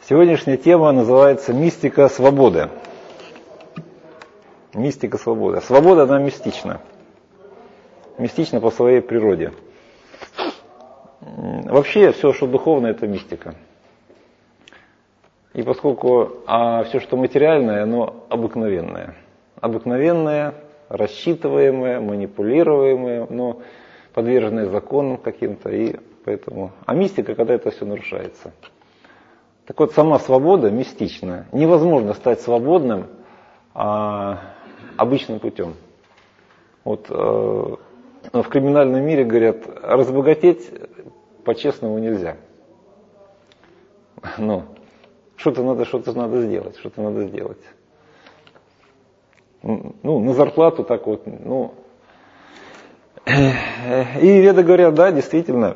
Сегодняшняя тема называется «Мистика свободы». Мистика свободы. Свобода, она мистична. Мистична по своей природе. Вообще, все, что духовное, это мистика. И поскольку все, что материальное, оно обыкновенное. Обыкновенное, рассчитываемое, манипулируемое, но подверженное законам каким-то. И поэтому... А мистика, когда это все нарушается. Так вот, сама свобода мистична. Невозможно стать свободным обычным путем. Вот в криминальном мире говорят, разбогатеть по-честному нельзя. Но что-то надо сделать, что-то надо сделать. Ну, на зарплату так вот, ну. И веды говорят, да, действительно,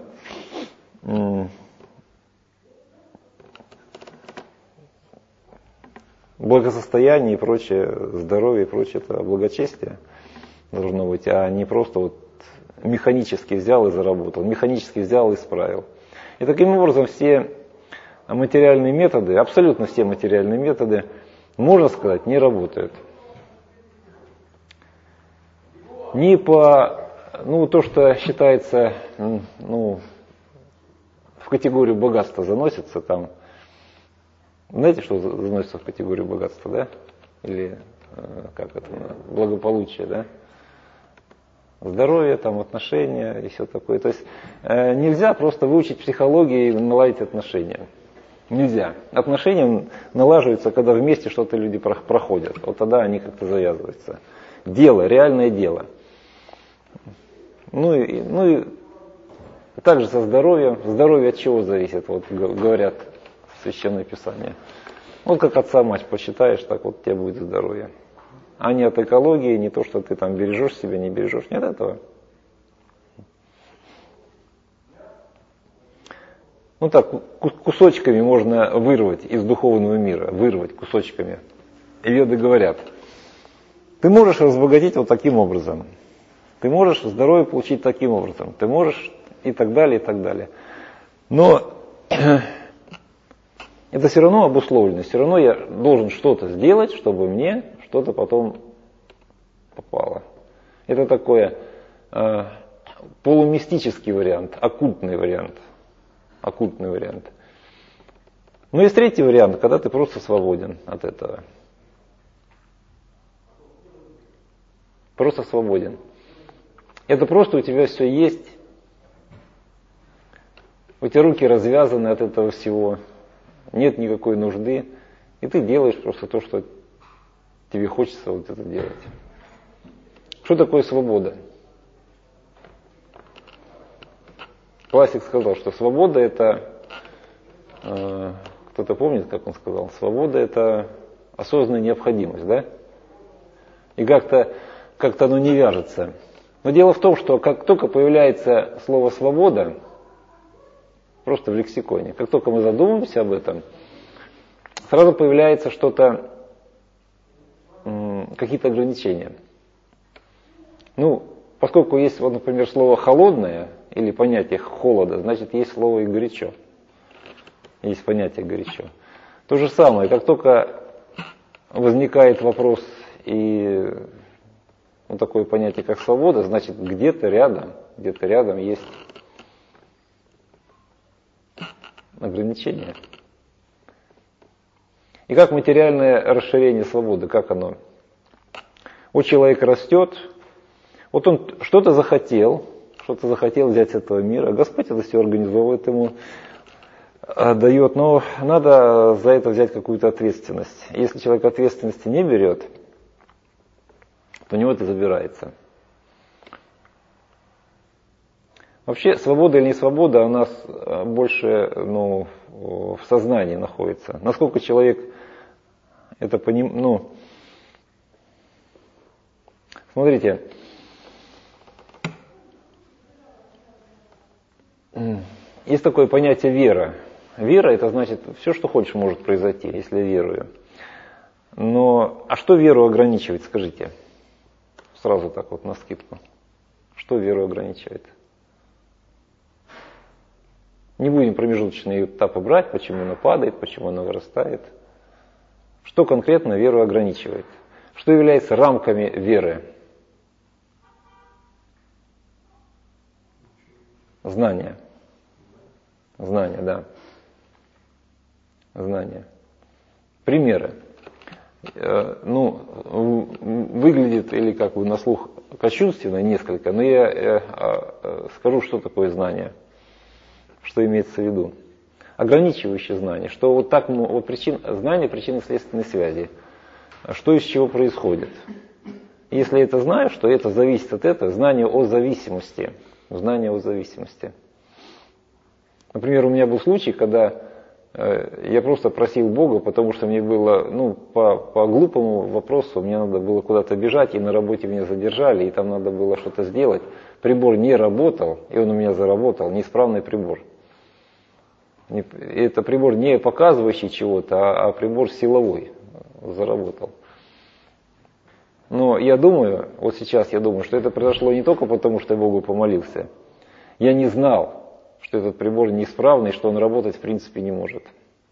благосостояние и прочее, здоровье и прочее, это благочестие должно быть, а не просто вот механически взял и заработал, механически взял и исправил. И таким образом все материальные методы, абсолютно все материальные методы, можно сказать, не работают. Ни по, то, что считается, в категорию богатства заносится там. Знаете, что заносится в категорию богатства, да? Или как это, благополучие, да? Здоровье, там, отношения и все такое. То есть нельзя просто выучить психологию и наладить отношения. Нельзя. Отношения налаживаются, когда вместе что-то люди проходят. Вот тогда они как-то завязываются. Дело, реальное дело. Ну и также со здоровьем. Здоровье от чего зависит? Вот говорят Священное Писание. Вот как отца мать посчитаешь, так вот у тебя будет здоровье. А не от экологии, не то, что ты там бережешь себя, не бережешь, не от этого. Ну так, кусочками можно вырвать из духовного мира, вырвать кусочками. И веды говорят, ты можешь разбогатеть вот таким образом, ты можешь здоровье получить таким образом, ты можешь и так далее, и так далее. Но это все равно обусловлено, все равно я должен что-то сделать, чтобы мне что-то потом попало. Это такой полумистический вариант, оккультный вариант. Но есть третий вариант, когда ты просто свободен от этого. Просто свободен. Это просто у тебя все есть. У тебя руки развязаны от этого всего. Нет никакой нужды. И ты делаешь просто то, что тебе хочется вот это делать. Что такое свобода? Классик сказал, что свобода это, кто-то помнит, как он сказал, свобода это осознанная необходимость, да? И как-то оно не вяжется. Но дело в том, что как только появляется слово свобода, просто в лексиконе, как только мы задумываемся об этом, сразу появляется что-то, какие-то ограничения. Поскольку есть, вот, например, слово холодное, или понятие холода, значит есть слово и горячо. Есть понятие горячо. То же самое, как только возникает вопрос и такое понятие, как свобода, значит где-то рядом есть ограничения. И как материальное расширение свободы, как оно? Вот человек растет, вот он что-то захотел взять с этого мира, Господь это все организовывает ему, дает, но надо за это взять какую-то ответственность. Если человек ответственности не берет, то у него это забирается. Вообще, свобода или не свобода у нас больше в сознании находится. Насколько человек это понимает, смотрите, есть такое понятие вера. Вера это значит, все, что хочешь, может произойти, если я верую. Но, а что веру ограничивает, скажите? Сразу так вот на скидку. Что веру ограничивает? Не будем промежуточные этапы брать, почему она падает, почему она вырастает. Что конкретно веру ограничивает? Что является рамками веры? Знание. Знание, да. Знание. Примеры. Выглядит или как бы на слух кощунственно несколько, но я скажу, что такое знание, что имеется в виду. Ограничивающее знание, что вот так вот знание причинно-следственной связи, что из чего происходит. Если это знаешь, то это зависит от этого, знание о зависимости. Знание о зависимости. Например, у меня был случай, когда я просто просил Бога, потому что мне было, по глупому вопросу, мне надо было куда-то бежать, и на работе меня задержали, и там надо было что-то сделать. Прибор не работал, и он у меня заработал, неисправный прибор. Это прибор не показывающий чего-то, а прибор силовой заработал. Но я думаю, вот сейчас я думаю, что это произошло не только потому, что я Богу помолился. Я не знал, что этот прибор неисправный, что он работать в принципе не может.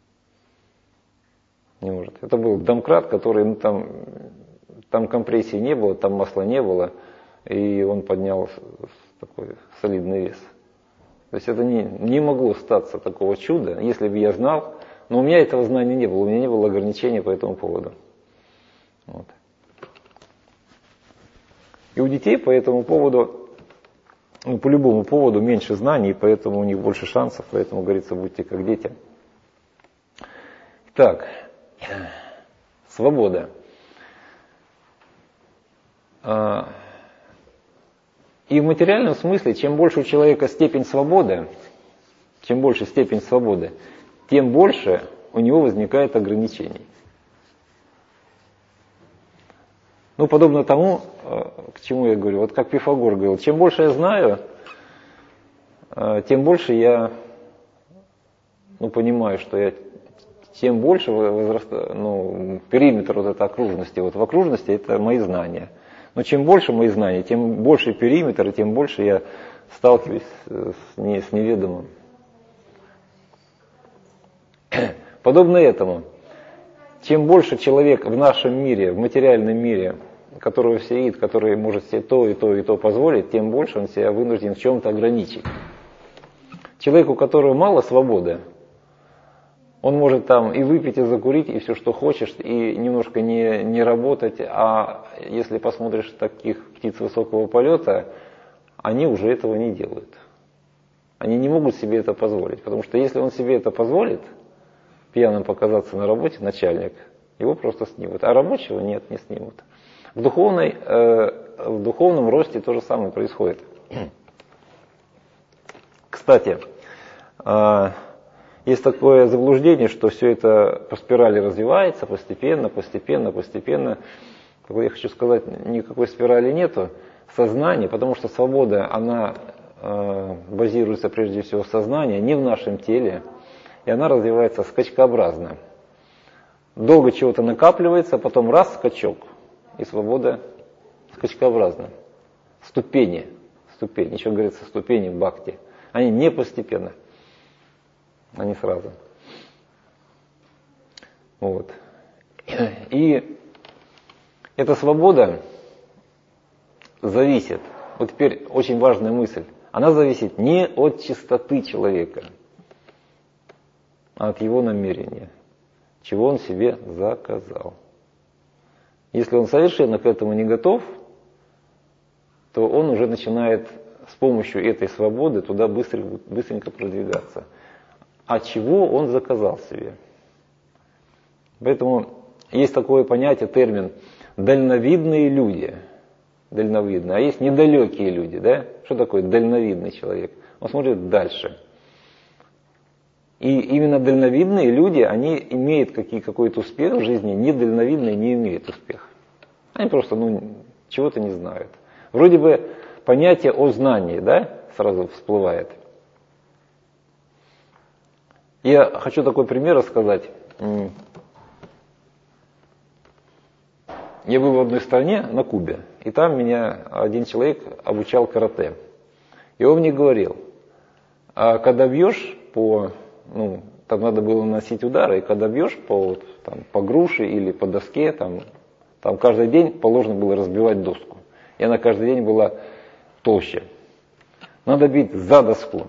Не может. Это был домкрат, который, там компрессии не было, там масла не было, и он поднял такой солидный вес. То есть это не могло статься такого чуда, если бы я знал, но у меня этого знания не было, у меня не было ограничений по этому поводу. Вот. И у детей по этому поводу, по любому поводу меньше знаний, поэтому у них больше шансов, поэтому, говорится, будьте как дети. Так, свобода. И в материальном смысле, чем больше у человека степень свободы, тем больше у него возникает ограничений. Подобно тому, к чему я говорю, вот как Пифагор говорил, чем больше я знаю, тем больше я понимаю, что тем больше периметр вот этой окружности. Вот в окружности это мои знания. Но чем больше мои знания, тем больше периметр, и тем больше я сталкиваюсь с неведомым. Подобно этому, чем больше человек в нашем мире, в материальном мире, которого все видит, который может себе то и то и то позволить, тем больше он себя вынужден в чем-то ограничить. Человек, у которого мало свободы, он может там и выпить, и закурить, и все, что хочешь, и немножко не работать. А если посмотришь таких птиц высокого полета, они уже этого не делают. Они не могут себе это позволить. Потому что если он себе это позволит, пьяным показаться на работе, начальник, его просто снимут. А рабочего нет, не снимут. В духовном росте то же самое происходит. Кстати, есть такое заблуждение, что все это по спирали развивается постепенно. Я хочу сказать, никакой спирали нету. Сознание, потому что свобода, она базируется прежде всего в сознании, не в нашем теле. И она развивается скачкообразно. Долго чего-то накапливается, потом раз, скачок. И свобода скачкообразна. Ступени. Еще говорится, ступени бхакти. Они не постепенно. Они сразу. Вот. И эта свобода зависит. Вот теперь очень важная мысль. Она зависит не от чистоты человека, а от его намерения, чего он себе заказал. Если он совершенно к этому не готов, то он уже начинает с помощью этой свободы туда быстренько продвигаться. А чего он заказал себе? Поэтому есть такое понятие, термин «дальновидные люди». Дальновидные. А есть недалекие люди. Да? Что такое дальновидный человек? Он смотрит дальше. И именно дальновидные люди, они имеют какой-то успех в жизни, недальновидные не имеют успеха. Они просто чего-то не знают. Вроде бы понятие о знании, да, сразу всплывает. Я хочу такой пример рассказать. Я был в одной стране, на Кубе, и там меня один человек обучал карате. И он мне говорил, а когда бьешь, там надо было наносить удары, и когда бьешь по груше или по доске, там каждый день положено было разбивать доску. И она каждый день была толще. Надо бить за доску.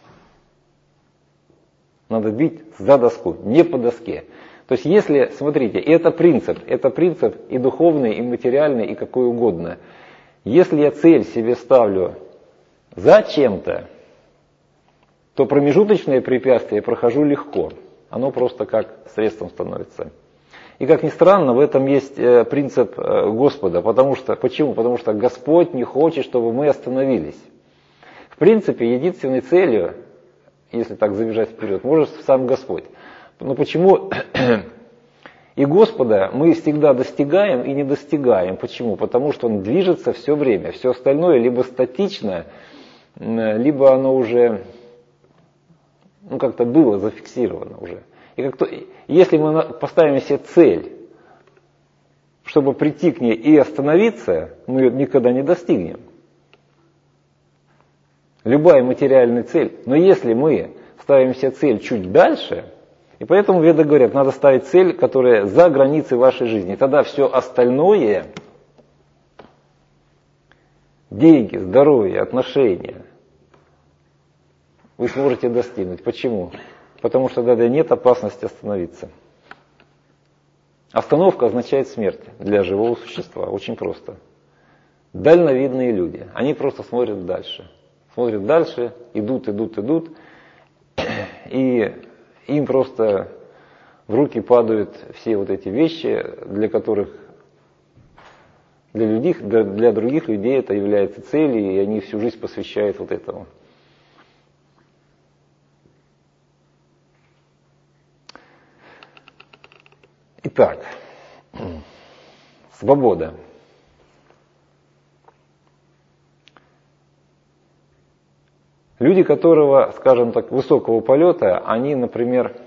Надо бить за доску, не по доске. То есть если, смотрите, это принцип и духовный, и материальный, и какой угодно. Если я цель себе ставлю за чем-то, то промежуточное препятствие я прохожу легко. Оно просто как средством становится. И как ни странно, в этом есть принцип Господа. Почему? Потому что Господь не хочет, чтобы мы остановились. В принципе, единственной целью, если так забежать вперед, может сам Господь. Но почему и Господа мы всегда достигаем и не достигаем? Почему? Потому что Он движется все время. Все остальное либо статично, либо оно уже как-то было зафиксировано уже. Если мы поставим себе цель, чтобы прийти к ней и остановиться, мы ее никогда не достигнем. Любая материальная цель. Но если мы ставим себе цель чуть дальше, и поэтому веды говорят, надо ставить цель, которая за границей вашей жизни. Тогда все остальное, деньги, здоровье, отношения, вы сможете достигнуть. Почему? Потому что тогда нет опасности остановиться. Остановка означает смерть для живого существа. Очень просто. Дальновидные люди. Они просто смотрят дальше. Смотрят дальше, идут. И им просто в руки падают все вот эти вещи, для которых для других людей это является целью, и они всю жизнь посвящают вот этому. Итак, свобода. Люди, которого, скажем так, высокого полета, они, например,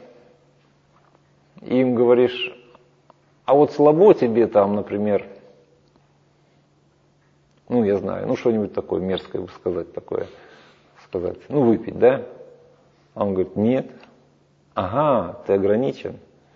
им говоришь, а вот слабо тебе там, например, я знаю, что-нибудь такое мерзкое сказать, выпить, да? А он говорит, нет. Ага, ты ограничен.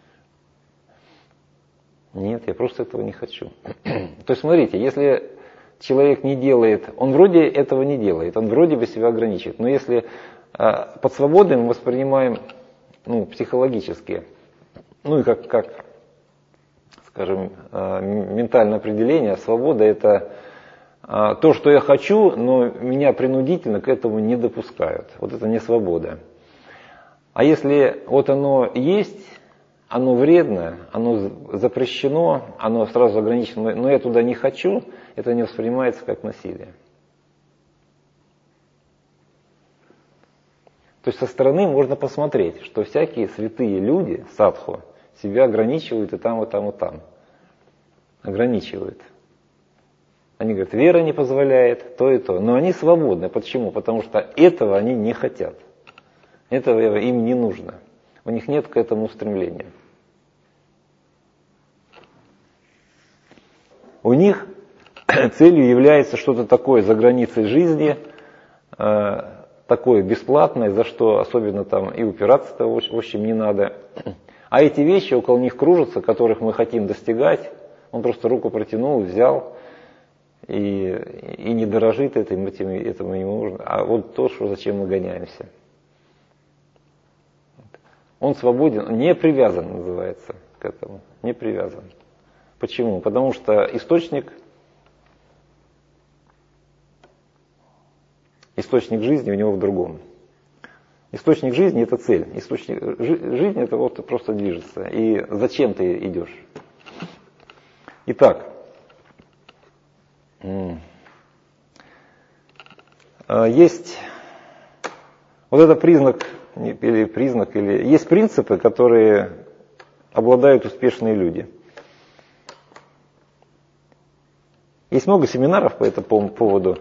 Нет, я просто этого не хочу. То есть, смотрите, если человек не делает, он вроде этого не делает, он вроде бы себя ограничивает. Но если под свободой мы воспринимаем психологически, и как, скажем, ментальное определение, свобода это то, что я хочу, но меня принудительно к этому не допускают. Вот это не свобода. А если вот оно есть, оно вредно, оно запрещено, оно сразу ограничено, но я туда не хочу, это не воспринимается как насилие. То есть со стороны можно посмотреть, что всякие святые люди, садху, себя ограничивают и там, и там, и там. Ограничивают. Они говорят, вера не позволяет, то и то. Но они свободны. Почему? Потому что этого они не хотят. Этого им не нужно. У них нет к этому стремления. У них целью является что-то такое за границей жизни, такое бесплатное, за что особенно там и упираться-то в общем не надо. А эти вещи около них кружатся, которых мы хотим достигать, он просто руку протянул, взял и не дорожит этому ему нужно. А вот то, что зачем мы гоняемся. Он свободен, не привязан называется к этому, не привязан. Почему? Потому что источник жизни у него в другом. Источник жизни это цель. Источник жизни это вот просто движется. И зачем ты идешь? Итак, есть вот это есть принципы, которые обладают успешные люди. Есть много семинаров по этому поводу,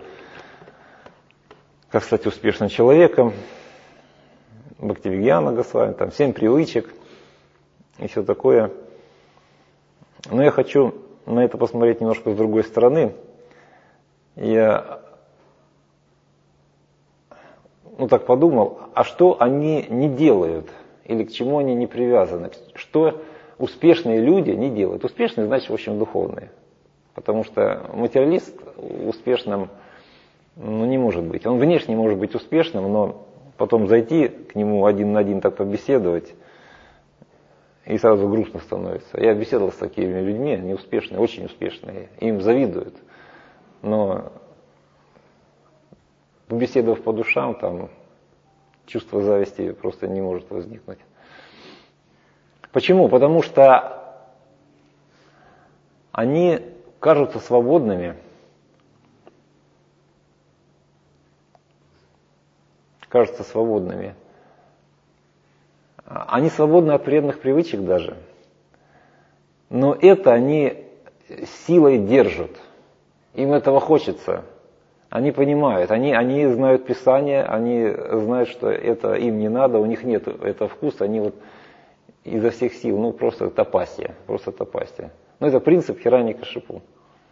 как стать успешным человеком, Бхактивигьяна Госвами, там 7 привычек и все такое. Но я хочу на это посмотреть немножко с другой стороны. так подумал, а что они не делают? Или к чему они не привязаны? Что успешные люди не делают? Успешные, значит, в общем, духовные. Потому что материалист успешным не может быть. Он внешне может быть успешным, но потом зайти к нему один на один так побеседовать, и сразу грустно становится. Я беседовал с такими людьми, они успешные, очень успешные, им завидуют. Но побеседовав по душам, там чувство зависти просто не может возникнуть. Почему? Потому что они кажутся свободными. Кажутся свободными. Они свободны от вредных привычек даже. Но это они силой держат. Им этого хочется. Они понимают, они знают Писание, они знают, что это им не надо, у них нет этого вкуса, они вот изо всех сил, просто тапасия, это принцип Хирани Кашипу.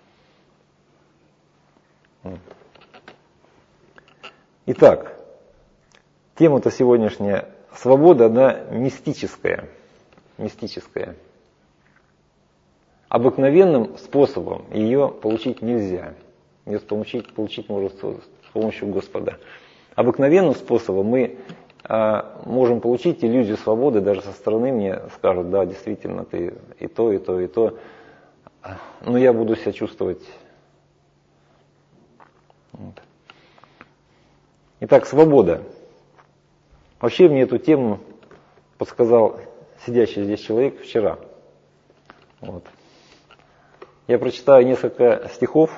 Итак, тема-то сегодняшняя, свобода, она мистическая. Обыкновенным способом ее получить нельзя. Ее получить можно с помощью Господа. Обыкновенным способом мы можем получить иллюзию свободы, даже со стороны мне скажут, да, действительно, ты и то, но я буду себя чувствовать. Вот. Итак, свобода. Вообще мне эту тему подсказал сидящий здесь человек вчера. Вот. Я прочитаю несколько стихов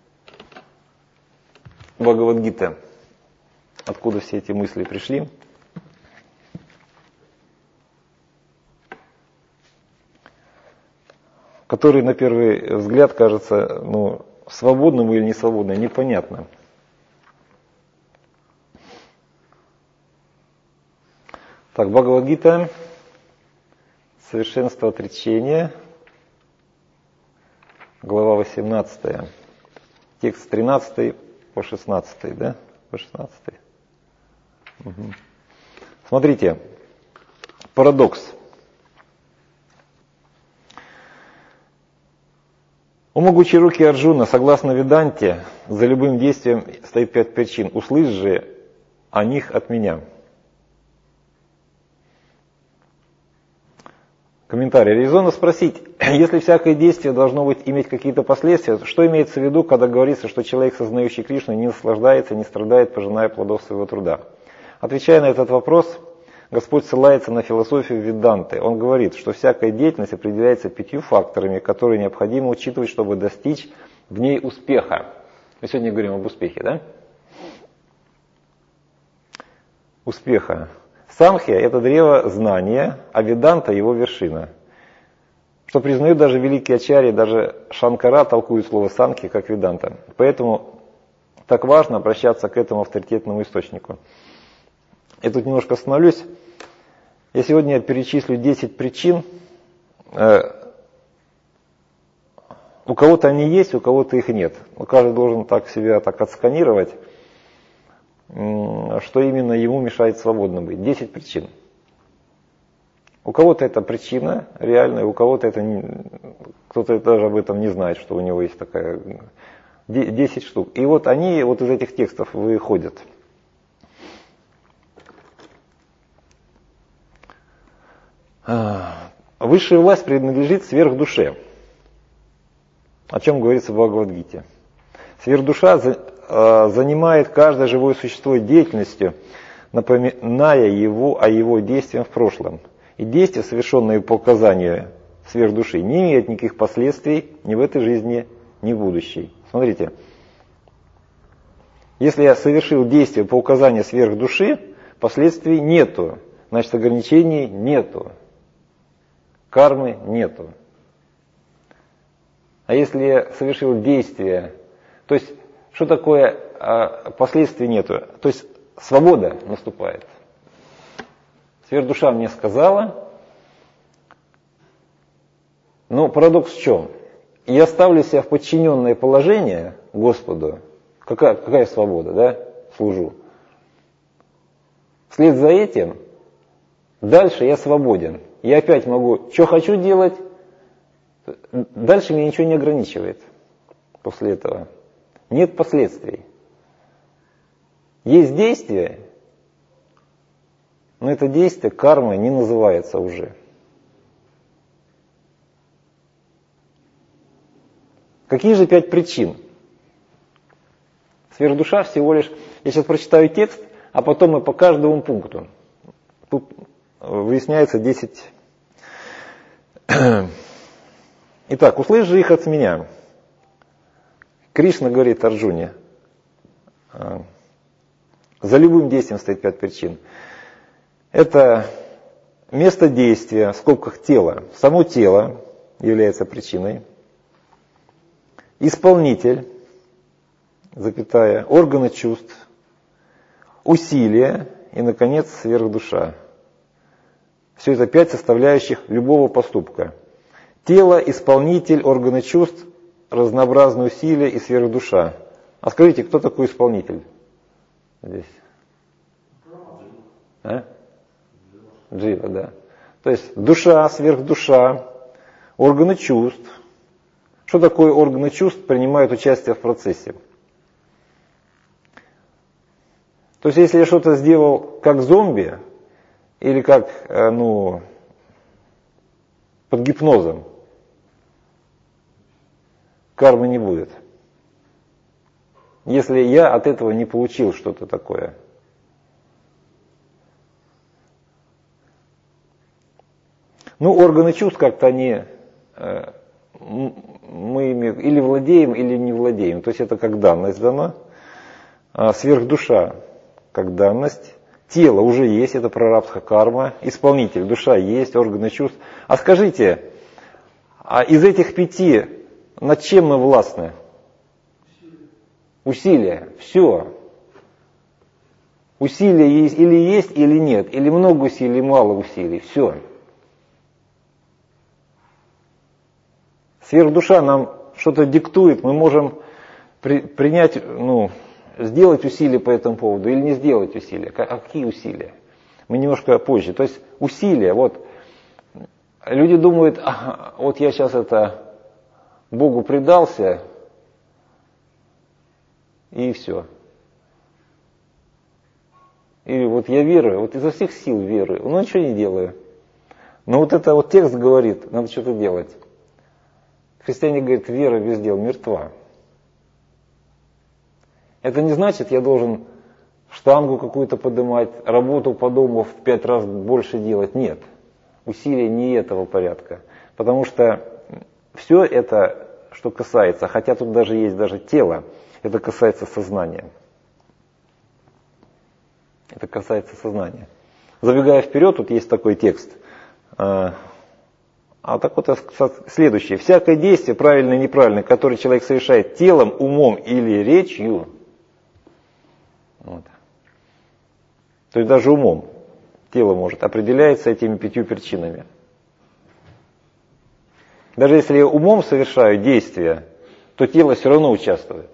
Бхагавад-гиты, откуда все эти мысли пришли. Которые на первый взгляд кажется, свободным или не свободным, непонятно. Так, Бхагавад-гита, совершенство отречения, глава 18, текст с 13 по 16, да? По 16. Угу. Смотрите, парадокс. У могучей руки Арджуна, согласно Веданте, за любым действием стоит 5 причин. Услышь же о них от меня. Комментарий. Резонно спросить, если всякое действие должно иметь какие-то последствия, что имеется в виду, когда говорится, что человек, сознающий Кришну, не наслаждается, не страдает, пожиная плодов своего труда? Отвечая на этот вопрос, Господь ссылается на философию Веданты. Он говорит, что всякая деятельность определяется 5 факторами, которые необходимо учитывать, чтобы достичь в ней успеха. Мы сегодня говорим об успехе, да? Успеха. Самхья – это древо знания, а Веданта – его вершина. Что признают даже великие ачарьи, даже Шанкара толкуют слово Самхья как Веданта. Поэтому так важно обращаться к этому авторитетному источнику. Я тут немножко остановлюсь. Я сегодня перечислю 10 причин. У кого-то они есть, у кого-то их нет. Каждый должен себя так отсканировать, что именно ему мешает свободно быть. 10 причин. У кого-то это причина реальная, у кого-то это кто-то даже об этом не знает, что у него есть такая 10 штук. И вот они из этих текстов выходят. Высшая власть принадлежит сверхдуше. О чем говорится в Бхагавад-гите. Сверхдуша занимает каждое живое существо деятельностью, напоминая его о его действиях в прошлом. И действия, совершенные по указанию сверхдуши, не имеют никаких последствий ни в этой жизни, ни в будущей. Смотрите, если я совершил действие по указанию сверхдуши, последствий нету, значит ограничений нету, кармы нету. А если я совершил действие, то есть что такое последствий нету? То есть свобода наступает. Сверхдуша мне сказала, но парадокс в чем? Я ставлю себя в подчиненное положение Господу. Какая свобода, да? Служу. Вслед за этим дальше я свободен. Я опять могу, что хочу делать, дальше меня ничего не ограничивает после этого. Нет последствий. Есть действие, но это действие кармой не называется уже. Какие же 5 причин? Сверхдуша всего лишь... Я сейчас прочитаю текст, а потом мы по каждому пункту. Тут выясняется 10. Итак, услышь же их от меня. Кришна говорит Арджуне. За любым действием стоит 5 причин. Это место действия, в скобках тело. Само тело является причиной. Исполнитель, запятая, органы чувств, усилия и, наконец, сверхдуша. Все это 5 составляющих любого поступка. Тело, исполнитель, органы чувств, разнообразные усилия и сверхдуша. А скажите, кто такой исполнитель здесь? Джива, да. То есть душа, сверхдуша, органы чувств. Что такое органы чувств принимают участие в процессе? То есть если я что-то сделал как зомби, или как, под гипнозом, кармы не будет. Если я от этого не получил что-то такое. Органы чувств как-то они, мы ими или владеем, или не владеем. То есть это как данность дана. Сверхдуша как данность. Тело уже есть, это прарабдха карма. Исполнитель, душа есть, органы чувств. А скажите, из этих 5 над чем мы властны? Усилия. Все. Усилия или есть, или нет. Или много усилий, или мало усилий. Все. Сверхдуша нам что-то диктует, мы можем принять, сделать усилия по этому поводу или не сделать усилия. А какие усилия? Мы немножко позже. То есть усилия, люди думают, вот я сейчас Богу предался, и все. И я верую, изо всех сил верую, но ничего не делаю. Но это текст говорит, надо что-то делать. Христиане говорят, вера без дел мертва. Это не значит, я должен штангу какую-то поднимать, работу по дому в 5 раз больше делать. Нет. Усилия не этого порядка. Потому что все это, что касается, хотя тут даже есть тело, это касается сознания. Это касается сознания. Забегая вперед, тут есть такой текст. Следующее. Всякое действие, правильное и неправильное, которое человек совершает телом, умом или речью, то есть даже умом, тело может, определяется этими 5 причинами. Даже если я умом совершаю действия, то тело все равно участвует.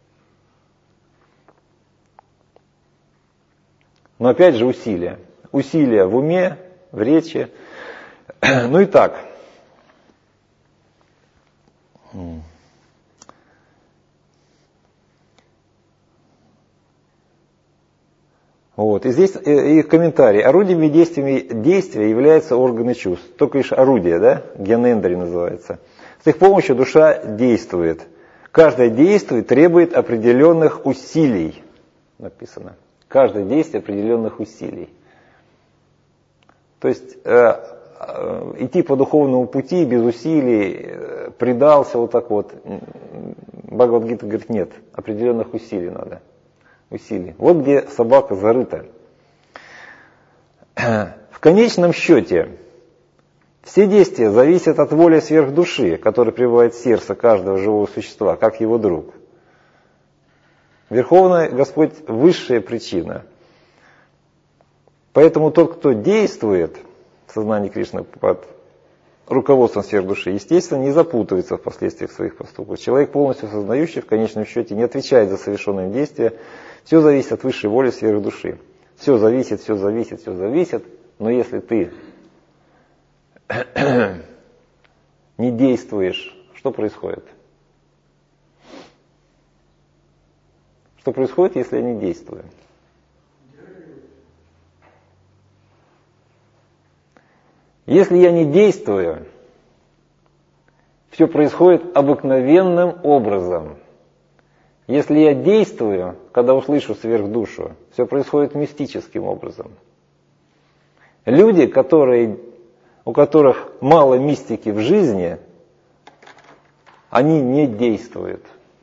Но опять же усилия. Усилия в уме, в речи. Итак. И здесь их комментарий. Орудиями действия являются органы чувств. Только лишь орудие, да? Гьянендри называется. С их помощью душа действует. Каждое действие требует определенных усилий. Написано. Каждое действие определенных усилий. То есть идти по духовному пути без усилий, предался Бхагавад-гита говорит, нет, определенных усилий надо. Усилий. Вот где собака зарыта. В конечном счете, все действия зависят от воли сверхдуши, которая пребывает в сердце каждого живого существа, как его друг. Верховный Господь – высшая причина. Поэтому тот, кто действует в сознании Кришны под руководством сверхдуши, естественно, не запутывается в последствиях своих поступков. Человек, полностью сознающий, в конечном счете не отвечает за совершенные действия. Все зависит от высшей воли сверхдуши. Все зависит, все зависит, все зависит. Но если ты не действуешь, что происходит? Что происходит, если я не действую? Если я не действую, все происходит обыкновенным образом. Если я действую, когда услышу сверхдушу, все происходит мистическим образом. Люди, у которых мало мистики в жизни, они не действуют.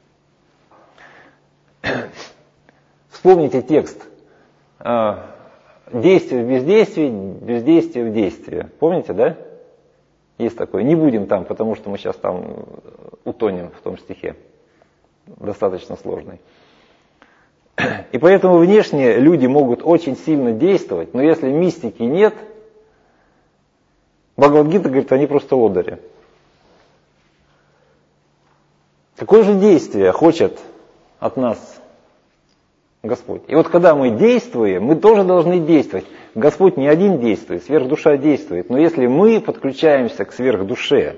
Вспомните текст. Действие в бездействии, бездействие в действии. Помните, да? Есть такое. Не будем там, потому что мы сейчас там утонем в том стихе. Достаточно сложный. И поэтому внешне люди могут очень сильно действовать, но если мистики нет, Бхагавад-гита говорит, они просто лодыри. Какое же действие хочет от нас Господь? И вот когда мы действуем, мы тоже должны действовать. Господь не один действует, сверхдуша действует. Но если мы подключаемся к сверхдуше,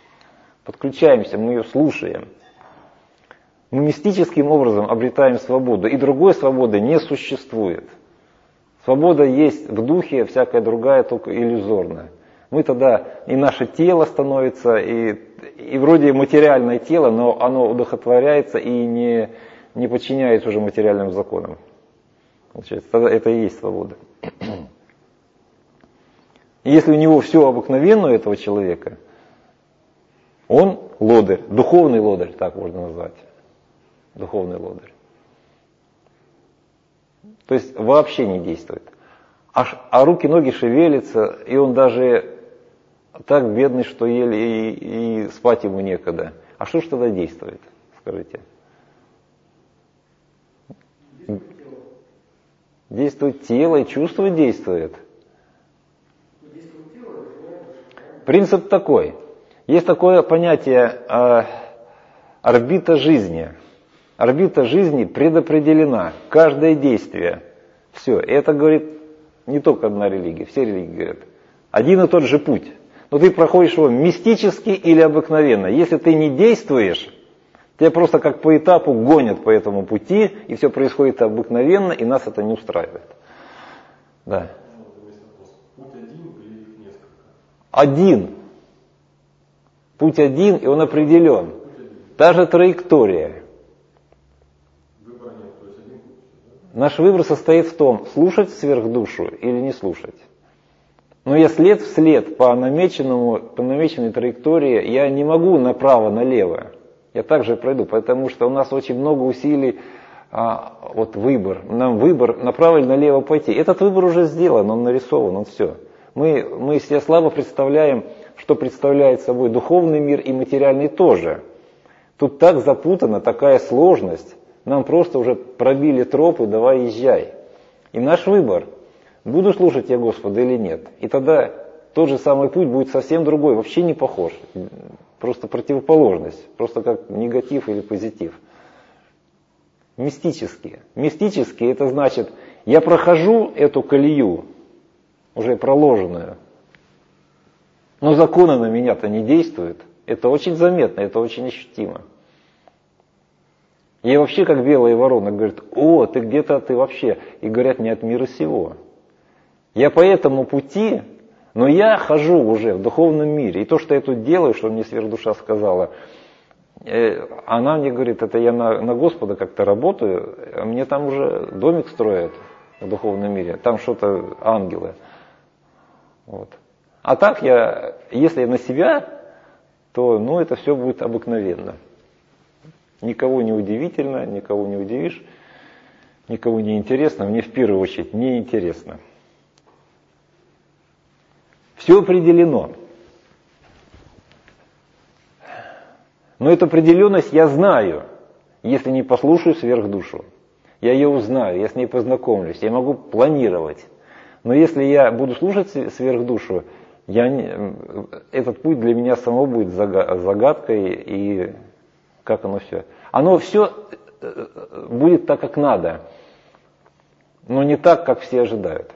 мы ее слушаем, мы мистическим образом обретаем свободу. И другой свободы не существует. Свобода есть в духе, всякая другая только иллюзорная. Мы тогда, и наше тело становится, и вроде материальное тело, но оно удохотворяется и не подчиняется уже материальным законам. Получается, тогда это и есть свобода. И если у него все обыкновенно у этого человека, он лодырь, духовный лодырь, так можно назвать. Духовный лодырь. То есть вообще не действует. А руки-ноги шевелятся, и он даже так бедный, что еле и спать ему некогда. А что ж тогда действует, скажите? Действует тело, и чувство действует. Принцип такой. Есть такое понятие орбита жизни. Орбита жизни предопределена. Каждое действие. Все. И это говорит не только одна религия. Все религии говорят. Один и тот же путь. Но ты проходишь его мистически или обыкновенно. Если ты не действуешь, тебя просто как по этапу гонят по этому пути, и все происходит обыкновенно, и нас это не устраивает. Да. Путь один или их несколько? Один. Путь один, и он определен. Та же траектория. Выбора нет, то есть один путь. Да? Наш выбор состоит в том, слушать сверхдушу или не слушать. Но я след в след по намеченной траектории, я не могу направо-налево. Я также пройду, потому что у нас очень много усилий, вот выбор. Нам выбор, направо или налево пойти. Этот выбор уже сделан, он нарисован, он все. Мы себе слабо представляем, что представляет собой духовный мир и материальный тоже. Тут так запутано, такая сложность. Нам просто уже пробили тропы, давай езжай. И наш выбор, буду слушать я Господа или нет. И тогда тот же самый путь будет совсем другой, вообще не похож. Просто противоположность, просто как негатив или позитив. Мистические. Мистические это значит, я прохожу эту колею, уже проложенную, но законы на меня-то не действуют. Это очень заметно, это очень ощутимо. И вообще, как белая ворона, говорит, о, ты где-то, ты вообще, и говорят, не от мира сего. Я по этому пути, но я хожу уже в духовном мире. И то, что я тут делаю, что мне сверхдуша сказала, она мне говорит, это я на Господа как-то работаю, а мне там уже домик строят в духовном мире, там что-то ангелы. Вот. А так если я на себя, то это все будет обыкновенно. Никого не удивительно, никого не удивишь, никого не интересно, мне в первую очередь не интересно. Все определено. Но эту определенность я знаю, если не послушаю сверхдушу. Я ее узнаю, я с ней познакомлюсь, я могу планировать. Но если я буду слушать сверхдушу, этот путь для меня самого будет загадкой, и как оно все. Оно все будет так, как надо. но не так, как все ожидают.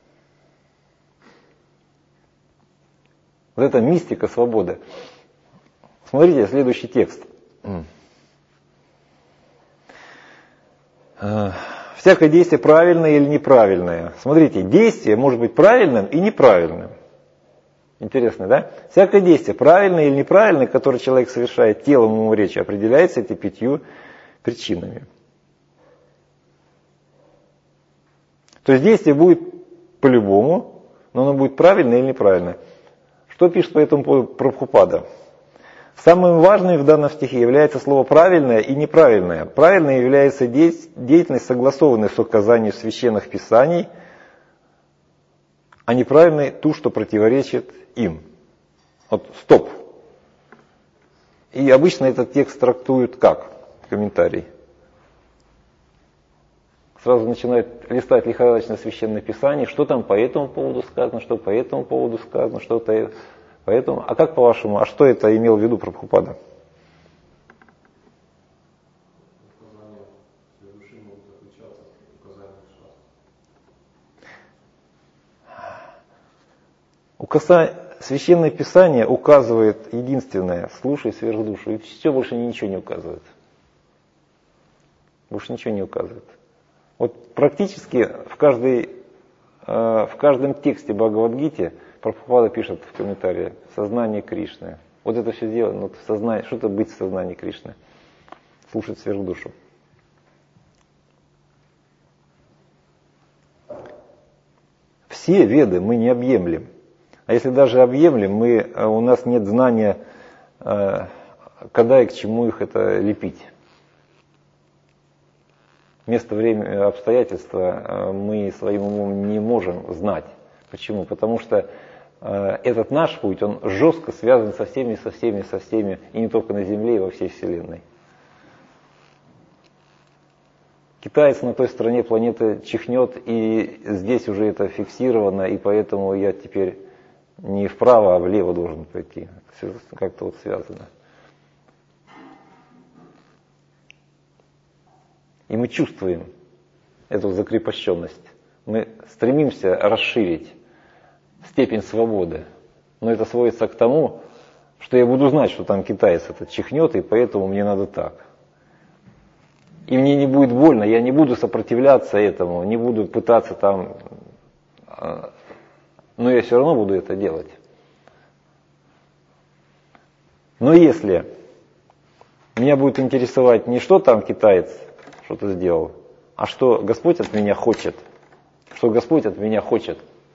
Вот это мистика свободы. Смотрите, следующий текст. Всякое действие правильное или неправильное. Смотрите, действие может быть правильным и неправильным. Интересно, да? Всякое действие, правильное или неправильное, которое человек совершает телом, умом, речью, определяется этими 5 причинами. То есть действие будет по-любому, но оно будет правильное или неправильное. Что пишет по этому поводу Прабхупада? Самым важным в данном стихе является слово «правильное» и «неправильное». Правильное является деятельность, согласованная с указанием священных писаний, а неправильной ту, что противоречит им. Вот, стоп. И обычно этот текст трактуют как? Комментарий. Сразу начинают листать лихорадочно священное писание, что там по этому поводу сказано, что по этому поводу сказано, что-то по этому. А как по-вашему, а что это имел в виду Прабхупада? Указания для души могут отличаться от указаний шастр. Священное Писание указывает единственное: слушай сверхдушу, и все, больше ничего не указывает. Больше ничего не указывает. Вот практически в каждом тексте Бхагавад-гите Прабхупада пишет в комментарии «сознание Кришны». Вот это все дело, ну, сознание, что это быть в сознании Кришны? Слушать сверхдушу. Все веды мы не объемлем. А если даже объемлем, у нас нет знания, когда и к чему их это лепить. Место, время, обстоятельства мы своим умом не можем знать. Почему? Потому что этот наш путь, он жестко связан со всеми, и не только на Земле, и во всей Вселенной. Китаец на той стороне планеты чихнет, и здесь уже это фиксировано, и поэтому я теперь не вправо, а влево должен пойти. Как-то вот связано. И мы чувствуем эту закрепощенность. Мы стремимся расширить степень свободы. Но это сводится к тому, что я буду знать, что там китаец этот чихнет, и поэтому мне надо так. И мне не будет больно, я не буду сопротивляться этому, не буду пытаться там, но я все равно буду это делать. Но если меня будет интересовать не что там китаец что-то сделал, а что Господь от меня хочет, что Господь от меня хочет,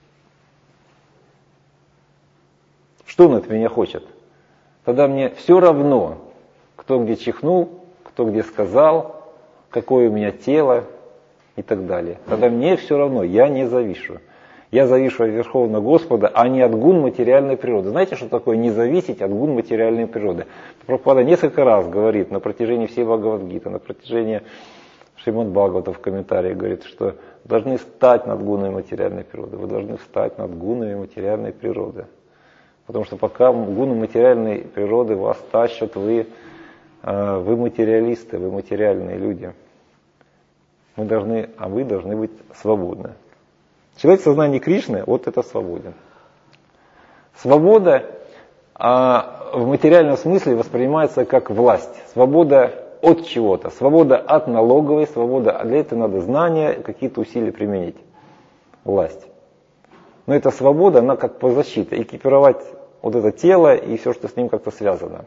что Он от меня хочет, тогда мне все равно, кто где чихнул, кто где сказал, какое у меня тело и так далее. Тогда мне все равно, я не завишу. Я завишу от Верховного Господа, а не от гун материальной природы. Знаете, что такое не зависеть от гун материальной природы? Прабхупада несколько раз говорит на протяжении всей Бхагавад-гиты, на протяжении Шримад Бхагавата в комментариях говорит, что должны встать над гунами материальной природы. Вы должны встать над гунами материальной природы. Потому что пока гуны материальной природы вас тащат, вы материалисты, вы материальные люди. Вы должны быть свободны. Человек в сознании Кришны, вот это свободен. Свобода в материальном смысле воспринимается как власть. Свобода от чего-то. Свобода от налоговой, свобода, для этого надо знания, какие-то усилия применить. Власть. Но эта свобода, она как по защите. Экипировать вот это тело и все, что с ним как-то связано.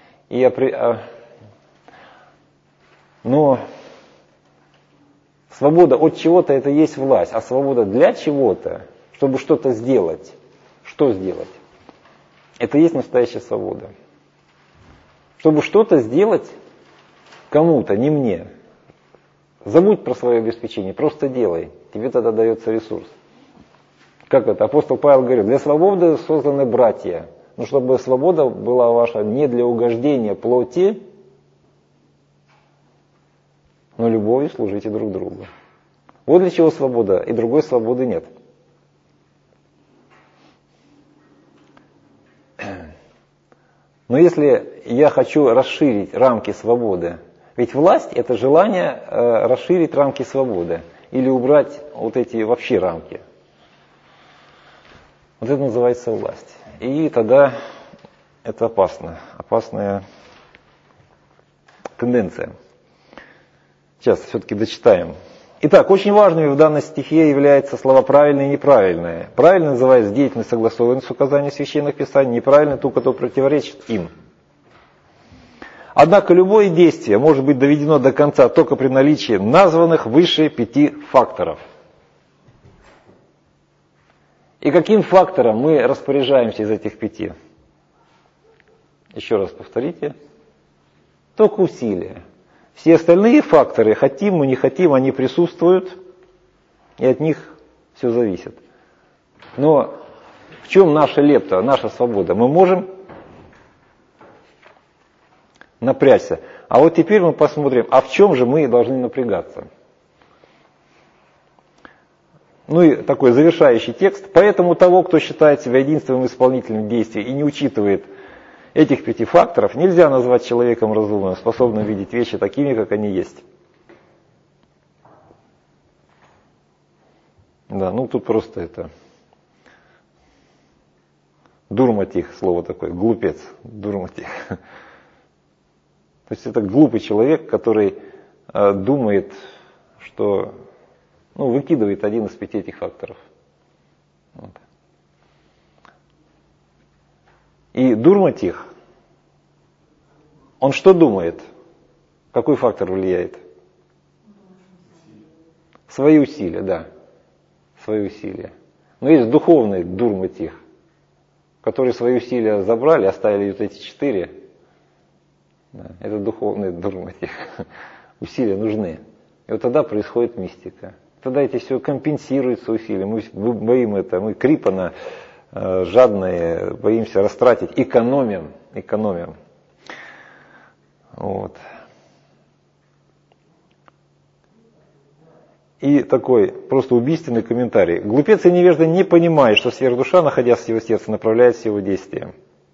Но свобода от чего-то это есть власть, а свобода для чего-то, чтобы что-то сделать. Что сделать? Это есть настоящая свобода. Чтобы что-то сделать кому-то, не мне. Забудь про свое обеспечение, просто делай. Тебе тогда дается ресурс. Как это? Апостол Павел говорит, для свободы созданы братья. Но чтобы свобода была ваша не для угождения плоти, но любовью служите друг другу. Вот для чего свобода, и другой свободы нет. Но если я хочу расширить рамки свободы, ведь власть – это желание расширить рамки свободы. или убрать вот эти вообще рамки. Вот это называется власть. И тогда это опасно, опасная тенденция. Сейчас все-таки дочитаем. Итак, очень важными в данной стихе являются слова правильное и неправильное. Правильно называется деятельность, согласованная с указанием священных писаний, неправильно ту, которая противоречит им. Однако любое действие может быть доведено до конца только при наличии названных выше 5 факторов. И каким фактором мы распоряжаемся из этих 5? Еще раз повторите. Только усилия. Все остальные факторы, хотим мы, не хотим, они присутствуют, и от них все зависит. Но в чем наша лепта, наша свобода? Мы можем напрячься. А вот теперь мы посмотрим, а в чем же мы должны напрягаться? Ну и такой завершающий текст. Поэтому того, кто считает себя единственным исполнителем действий и не учитывает этих 5 факторов, нельзя назвать человеком разумным, способным видеть вещи такими, как они есть. Да, ну тут просто это дурматих, слово такое, глупец, дурматих. То есть это глупый человек, который думает, что выкидывает один из 5 этих факторов. Вот. И дурматих, он что думает? Какой фактор влияет? Свои усилия, да. Свои усилия. Но есть духовный дурматих, которые свои усилия забрали, оставили вот эти 4. Да, это духовный дурматих. Усилия нужны. И вот тогда происходит мистика. Тогда эти все компенсируется усилием. Мы боим это, мы крипано, жадные, боимся растратить, экономим. Вот. И такой просто убийственный комментарий. Глупец и невежда не понимает, что сверхдуша, находясь в его сердце, направляет все его действия.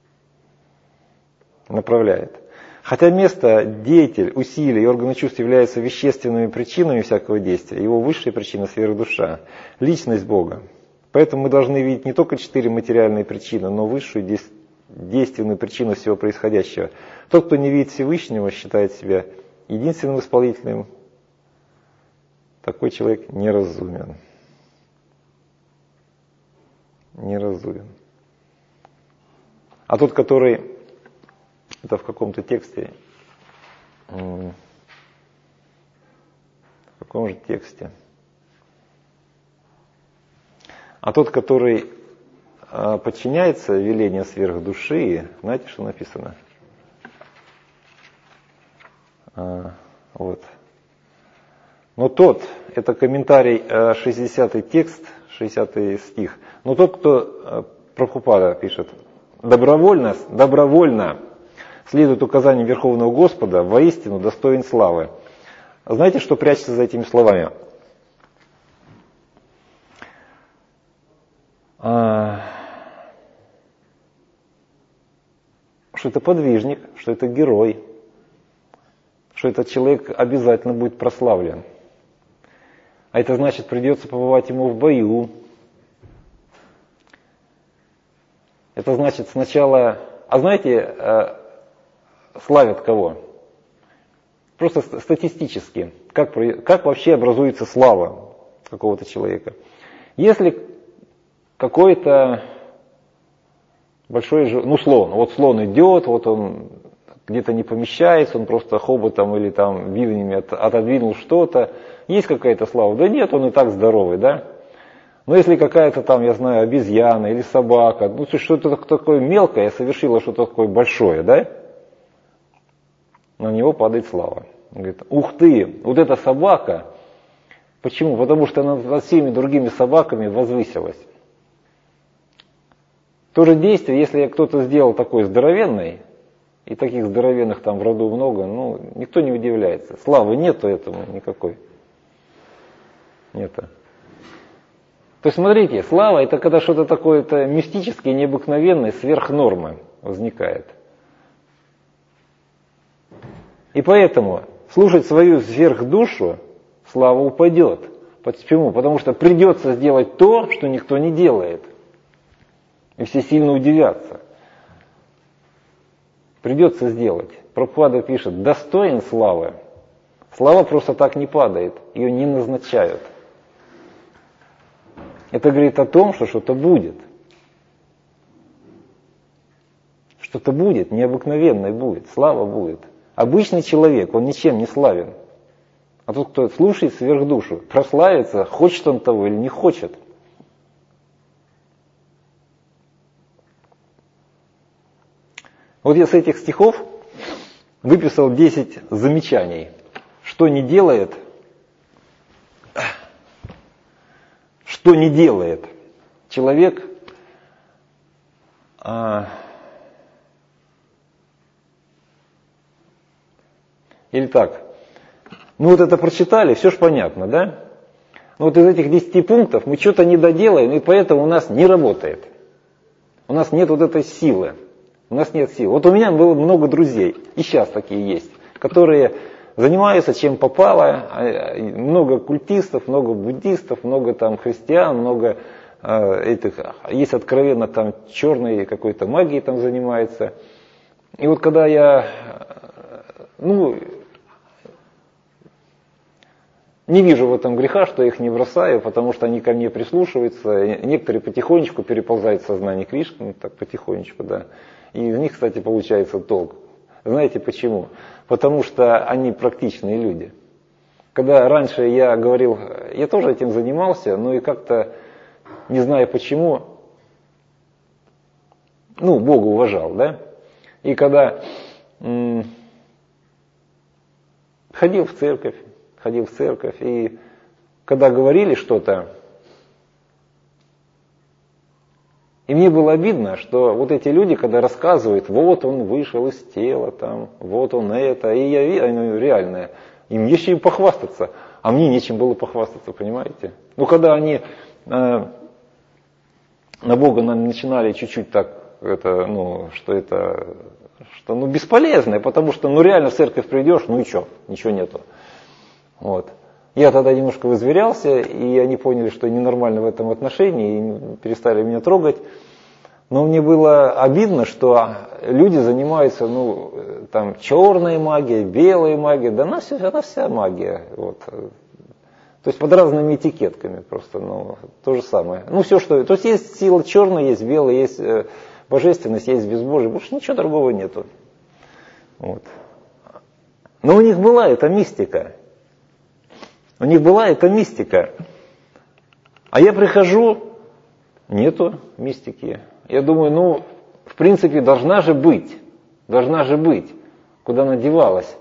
Направляет. Хотя место, деятель, усилия и органы чувств являются вещественными причинами всякого действия, его высшая причина – сверхдуша, личность Бога. Поэтому мы должны видеть не только 4 материальные причины, но высшую действенную причину всего происходящего. Тот, кто не видит Всевышнего, считает себя единственным исполнителем, такой человек неразумен. Неразумен. А тот, который, это в каком-то тексте, в каком же тексте? А тот, который подчиняется велению сверхдуши, знаете, что написано? Вот. Но тот, это комментарий, 60-й текст, 60-й стих. Но тот, кто, Прабхупада пишет, добровольно следует указаниям Верховного Господа, воистину достоин славы. Знаете, что прячется за этими словами? Что это подвижник, что это герой, что этот человек обязательно будет прославлен. А это значит, придется побывать ему в бою. Это значит сначала... А знаете, славят кого? Просто статистически. Как вообще образуется слава какого-то человека? Если какой-то большой, слон. Вот слон идет, вот он где-то не помещается, он просто хоботом или там бивнями отодвинул что-то. Есть какая-то слава? Да нет, он и так здоровый, да? Но если какая-то там, я знаю, обезьяна или собака, что-то такое мелкое совершило что-то такое большое, да? На него падает слава. Он говорит, ух ты, вот эта собака. Почему? Потому что она над всеми другими собаками возвысилась. То же действие, если кто-то сделал такой здоровенный, и таких здоровенных там в роду много, никто не удивляется. Славы нету этому никакой. Нету. То есть смотрите, слава это когда что-то такое-то мистическое, необыкновенное, сверх нормы возникает. И поэтому слушать свою сверхдушу, слава упадет. Почему? Потому что придется сделать то, что никто не делает. И все сильно удивятся. Придется сделать. Прабхупада пишет, достоин славы. Слава просто так не падает, ее не назначают. Это говорит о том, что что-то будет. Что-то будет, необыкновенное будет, слава будет. Обычный человек, он ничем не славен. А тот, кто слушает сверхдушу, прославится, хочет он того или не хочет. Вот я с этих стихов выписал 10 замечаний. Что не делает человек, или так, ну вот это прочитали, все ж понятно, да? Но вот из этих 10 пунктов мы что-то не доделаем, и поэтому у нас не работает. У нас нет вот этой силы. У нас нет сил. Вот у меня было много друзей, и сейчас такие есть, которые занимаются чем попало, много культистов, много буддистов, много там христиан, много этих, есть откровенно там черной какой-то магией там занимается. И вот когда я, не вижу в этом греха, что я их не бросаю, потому что они ко мне прислушиваются. Некоторые потихонечку переползают в сознание Кришны, так потихонечку, да. И из них, кстати, получается толк. Знаете почему? Потому что они практичные люди. Когда раньше я говорил, я тоже этим занимался, но и как-то, не знаю почему, Бога уважал, да? И когда ходил в церковь, и когда говорили что-то, и мне было обидно, что вот эти люди, когда рассказывают, вот он вышел из тела, там, вот он это, и я вижу, реально, им есть чем похвастаться, а мне нечем было похвастаться, понимаете? Когда они на Бога начинали чуть-чуть так, что бесполезное, потому что реально в церковь придешь, и что, ничего нету. Вот. Я тогда немножко возверялся, и они поняли, что я ненормально в этом отношении, и перестали меня трогать. Но мне было обидно, что люди занимаются, там, черной магией, белой магией, да она вся магия. Вот. То есть под разными этикетками просто, то же самое. Все, что... То есть есть сила черная, есть белая, есть божественность, есть безбожие, больше ничего другого нету. Вот. Но у них была эта мистика. А я прихожу, нету мистики. Я думаю, в принципе, должна же быть. Куда она девалась?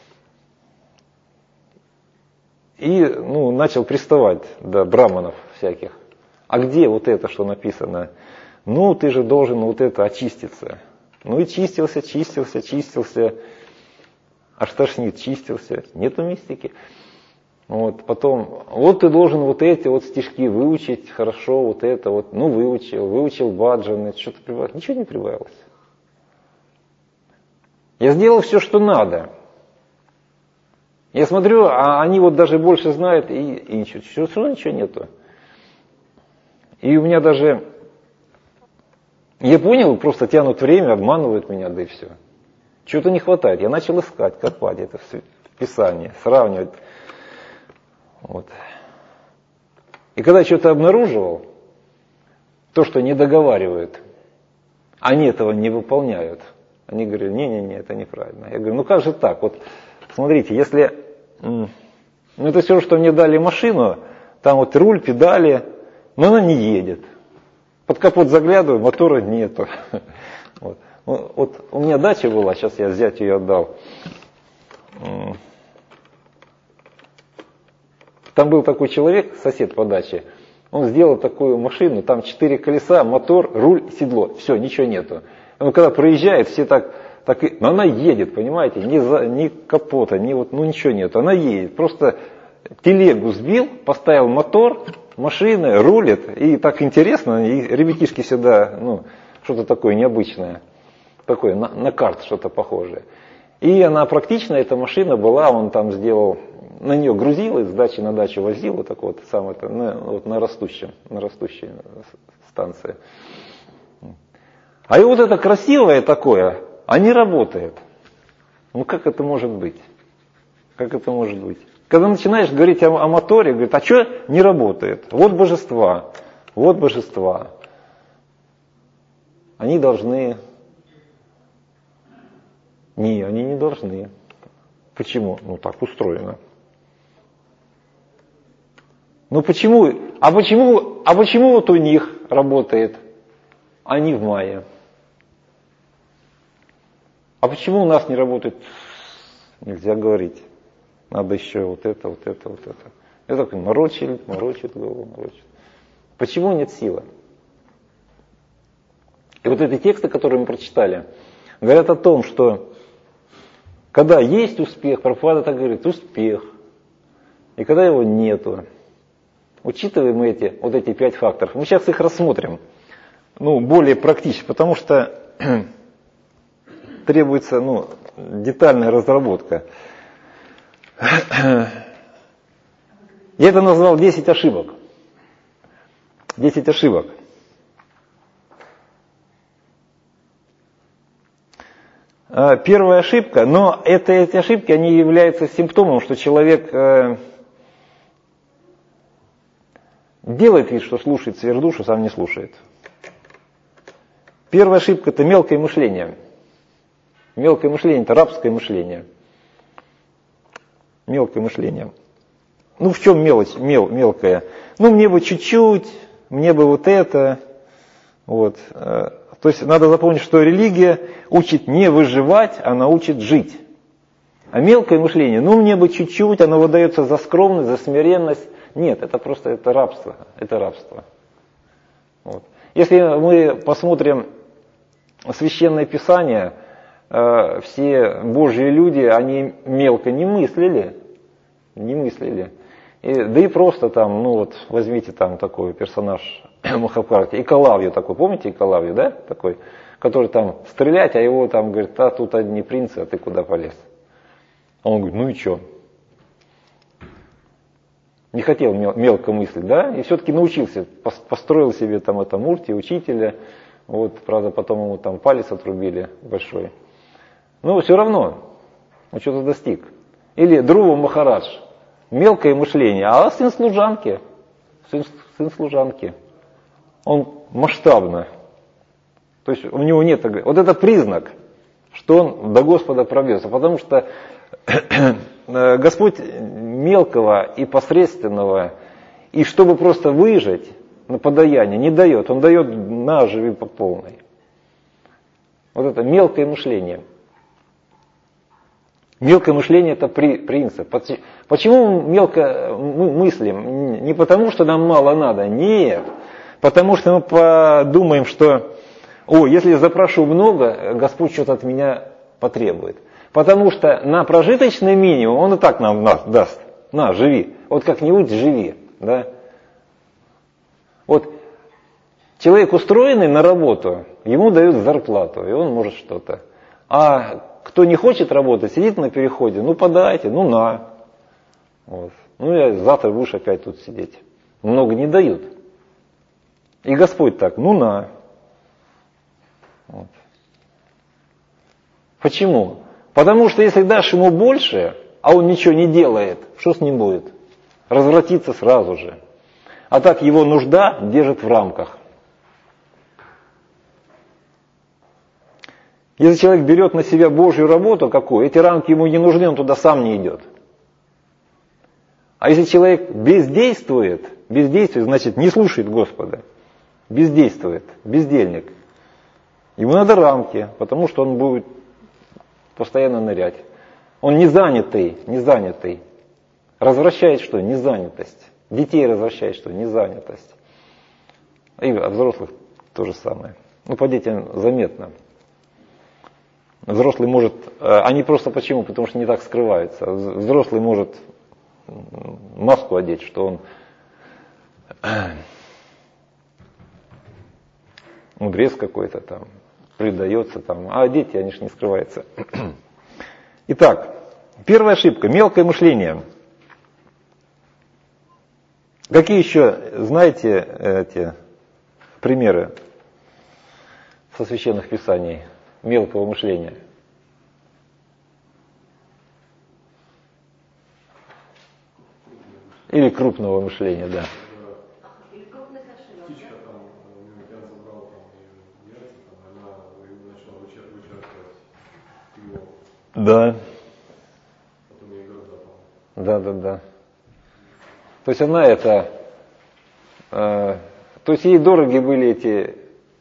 И, начал приставать до браманов всяких. А где вот это, что написано? Ты же должен вот это очиститься. И чистился. Аж тошнит, чистился. Нету мистики. Потом, ты должен вот эти вот стишки выучить хорошо, вот это вот, выучил баджаны, что-то прибавилось. Ничего не прибавилось. Я сделал все, что надо. Я смотрю, а они даже больше знают, и ничего нету. И у меня даже, я понял, просто тянут время, обманывают меня, да и все. Чего-то не хватает. Я начал искать, копать это в Писании, сравнивать. И когда что-то обнаруживал, то, что не договаривают, они этого не выполняют. Они говорят, не, это неправильно. Я говорю, как же так? Смотрите, если, это все, что мне дали машину, там руль, педали, но она не едет. Под капот заглядываю, мотора нету. У меня дача была, сейчас я зять ее отдал. Там был такой человек, сосед по даче, он сделал такую машину, там 4 колеса, мотор, руль, седло, все, ничего нету. Когда проезжает, все так но она едет, понимаете, ни капота, ничего нету, она едет, просто телегу сбил, поставил мотор, машина, рулит, и так интересно, и ребятишки всегда, что-то такое необычное, такое, на карт что-то похожее. И она практичная, эта машина была, он там сделал, на нее грузил и с дачи на дачу возил, вот так вот, сам это, на растущей станции. А и вот это красивое такое, а не работает. Ну как это может быть? Как это может быть? Когда начинаешь говорить о моторе, говорит, а что не работает? Вот божества, вот божества. Они должны... Не, они не должны. Почему? Ну так устроено. Ну почему? А почему вот у них работает, а не в мае? А почему у нас не работает? Нельзя говорить. Надо еще вот это. Это так морочит голову, морочит. Почему нет силы? И вот эти тексты, которые мы прочитали, говорят о том, что когда есть успех, Прабхупада так говорит, успех. И когда его нету, учитываем вот эти 5 факторов. Мы сейчас их рассмотрим, более практично, потому что требуется, детальная разработка. Я это назвал 10 ошибок. 10 ошибок. Первая ошибка, но эти ошибки, они являются симптомом, что человек делает вид, что слушает сверхдушу, сам не слушает. Первая ошибка – это мелкое мышление. Мелкое мышление – это рабское мышление. Мелкое мышление. В чем мелочь, мелкое? Мне бы чуть-чуть, мне бы вот это. Вот. То есть надо запомнить, что религия учит не выживать, она учит жить. А мелкое мышление, мне бы чуть-чуть, оно выдается за скромность, за смиренность. Нет, это просто рабство. Это рабство. Вот. Если мы посмотрим Священное Писание, все Божьи люди, они мелко не мыслили. Да и просто там, возьмите там такой персонаж Махабхараты, Экалавью такой, помните Экалавью, да, такой, который там стрелять, а его там говорит, тут одни принцы, а ты куда полез? А он говорит, и что? Не хотел мелко мыслить, да, и все-таки научился, построил себе там это мурти, учителя, правда, потом ему там палец отрубили большой. Все равно, он что-то достиг. Или Друва Махарадж, мелкое мышление, а сын служанки, он масштабно. То есть у него нет, вот это признак, что он до Господа пробьется, потому что Господь мелкого и посредственного, и чтобы просто выжить на подаяние, не дает, Он дает на, живи по полной. Вот это мелкое мышление. Мелкое мышление – это принцип. Почему мы мелко мыслим? Не потому, что нам мало надо, нет. Потому что мы подумаем, что, если я запрошу много, Господь что-то от меня потребует. Потому что на прожиточный минимум Он и так нам даст. На, живи. Вот как-нибудь живи. Да? Вот человек, устроенный на работу, ему дают зарплату, и он может что-то. А кто не хочет работать, сидит на переходе, подайте, на. Вот. Я завтра будешь опять тут сидеть. Много не дают. И Господь так, на. Вот. Почему? Потому что если дашь ему больше, а он ничего не делает, что с ним будет? Развратится сразу же. А так его нужда держит в рамках. Если человек берет на себя Божью работу какую, эти рамки ему не нужны, он туда сам не идет. А если человек бездействует, значит не слушает Господа, бездействует, бездельник, ему надо рамки, потому что он будет постоянно нырять. Он не занятый. Развращает что? Незанятость. Детей развращает что? Незанятость. И о взрослых то же самое. По детям заметно. Взрослый может, они просто почему? Потому что не так скрываются. Взрослый может маску одеть, что он мудрец какой-то там, предается там, а дети, они же не скрываются. Итак, первая ошибка – мелкое мышление. Какие еще, знаете, эти примеры со священных писаний мелкого мышления? Или крупного мышления, да. Птичка там, я забрал там яйца, там, она начала вычеркивать его, Да. потом ей глаза там. Да. То есть она это, то есть ей дороги были эти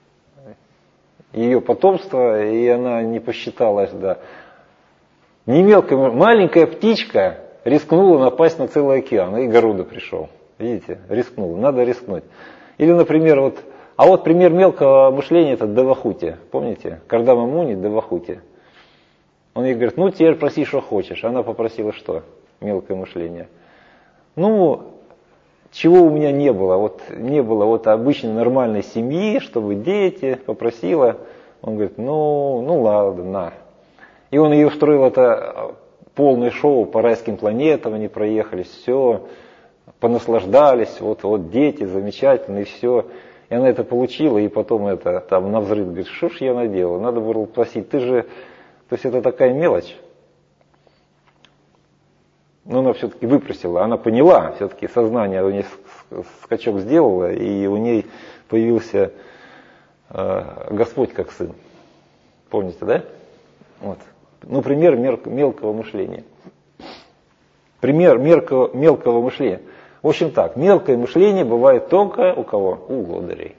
ее потомство, и она не посчиталась, да. Не мелкая, маленькая птичка рискнула напасть на целый океан, и Гаруда пришел. Видите, рискнула, надо рискнуть. Или, например, вот пример мелкого мышления это Девахути. Помните? Кардама Муни, Девахути. Он ей говорит, ну теперь проси, что хочешь. Она попросила что? Мелкое мышление. Ну, чего у меня не было? Вот не было вот обычной нормальной семьи, чтобы дети, попросила. Он говорит, ну ладно, на. И он ей устроил это полное шоу по райским планетам, они проехались, все, понаслаждались, вот дети замечательные, все. И она это получила, и потом это там навзрыд говорит, что ж я наделала, надо было просить, ты же, то есть это такая мелочь. Но она все-таки выпросила, она поняла, все-таки сознание у нее скачок сделало, и у ней появился Господь как сын. Помните, да? Вот. Ну, пример мелкого мышления. Пример мелкого мышления. В общем так, мелкое мышление бывает только у кого? У лодырей.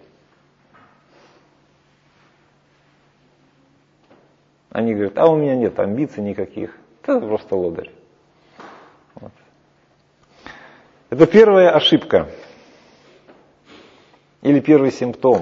Они говорят, а у меня нет амбиций никаких. Это просто лодырь. Вот. Это первая ошибка. Или первый симптом.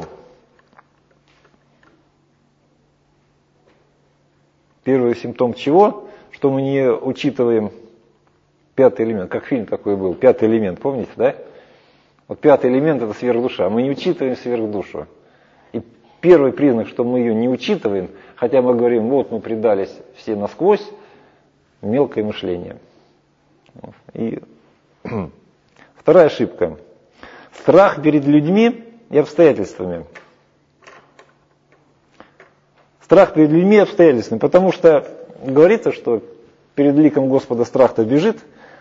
Первый симптом чего? Что мы не учитываем пятый элемент. Как фильм такой был, пятый элемент, помните, да? Вот пятый элемент это сверхдуша. Мы не учитываем сверхдушу. И первый признак, что мы ее не учитываем, хотя мы говорим, вот мы предались все насквозь, мелкое мышление. И вторая ошибка. Страх перед людьми и обстоятельствами. Страх перед людьми и обстоятельствами, потому что говорится, что перед ликом Господа страх-то бежит.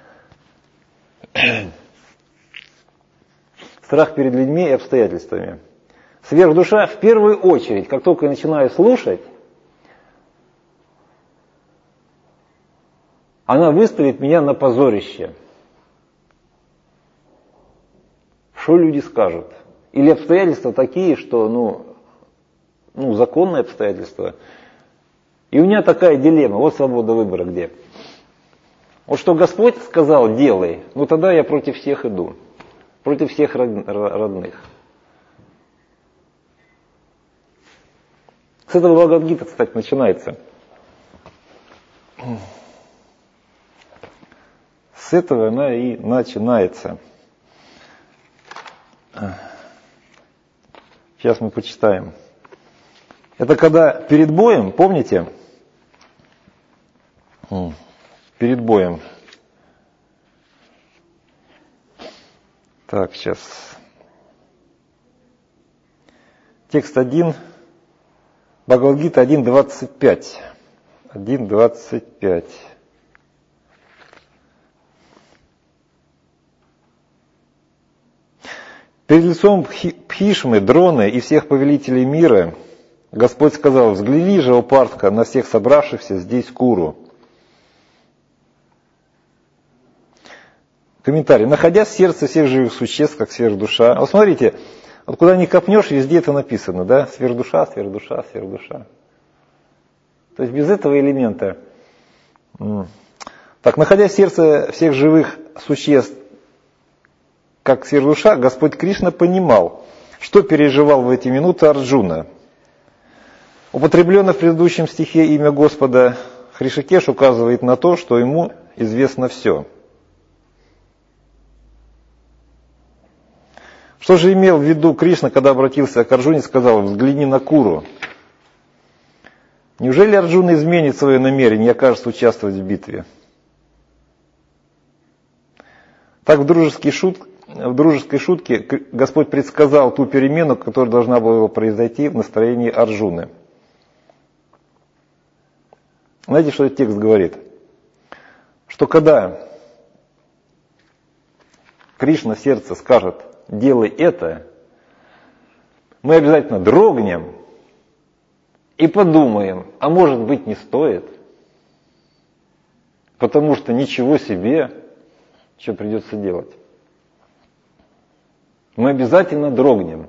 Страх перед людьми и обстоятельствами. Сверхдуша в первую очередь, как только я начинаю слушать, она выставит меня на позорище. Что люди скажут? Или обстоятельства такие, что, законные обстоятельства. И у меня такая дилемма, вот свобода выбора где. Вот что Господь сказал, делай, тогда я против всех иду. Против всех родных. С этого Бхагавад-гита, кстати, начинается. С этого она и начинается. Сейчас мы почитаем. Это когда перед боем, помните? Перед боем. Так, сейчас. Текст 1. Бхагавад-гита 1.25. 1.25. Перед лицом Бхишмы, Дроны и всех повелителей мира Господь сказал, взгляни же, о Партха, на всех собравшихся здесь Куру. Комментарий. Находясь в сердце всех живых существ, как сверхдуша. Вот смотрите, вот куда ни копнешь, везде это написано, да? Сверхдуша, сверхдуша, сверхдуша. То есть без этого элемента. Так, находясь в сердце всех живых существ, как сверхдуша, Господь Кришна понимал, что переживал в эти минуты Арджуна. Употреблено в предыдущем стихе имя Господа Хришикеш указывает на то, что ему известно все. Что же имел в виду Кришна, когда обратился к Арджуне и сказал, взгляни на Куру? Неужели Арджуна изменит свое намерение и окажется участвовать в битве? Так в дружеской шутке Господь предсказал ту перемену, которая должна была произойти в настроении Арджуны. Знаете, что этот текст говорит? Что когда Кришна в сердце скажет «делай это», мы обязательно дрогнем и подумаем, а может быть не стоит, потому что ничего себе, что придется делать. Мы обязательно дрогнем.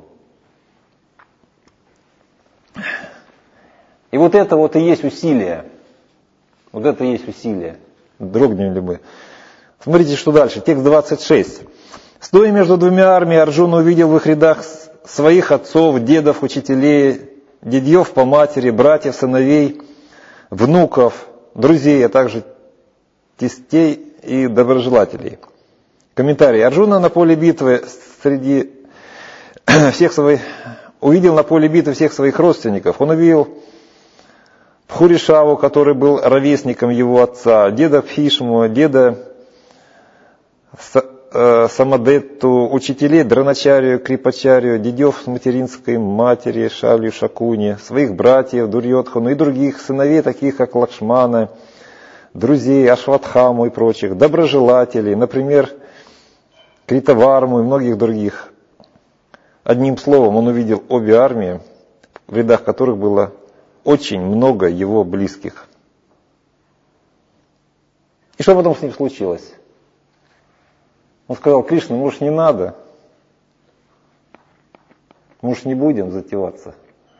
И вот это вот и есть усилие. Вот это и есть усилие. Дрогнем ли мы? Смотрите, что дальше. Текст 26. Стоя между двумя армиями, Арджуна увидел в их рядах своих отцов, дедов, учителей, дядьев по матери, братьев, сыновей, внуков, друзей, а также тестей и доброжелателей. Комментарий. Арджуна на поле битвы увидел на поле битвы всех своих родственников. Он увидел Пхуришаву, который был ровесником его отца, деда Пхишму, деда Самадетту, учителей Дроначарию, Крипачарию, дядев с материнской матери, Шалью, Шакуни, своих братьев, Дурьодхану и других сыновей, таких как Лакшмана, друзей, Ашватхаму и прочих, доброжелателей, например, Критаварму и многих других. Одним словом, он увидел обе армии, в рядах которых было очень много его близких. И что потом с ним случилось? Он сказал: Кришна, может, не надо? Может, не будем затеваться?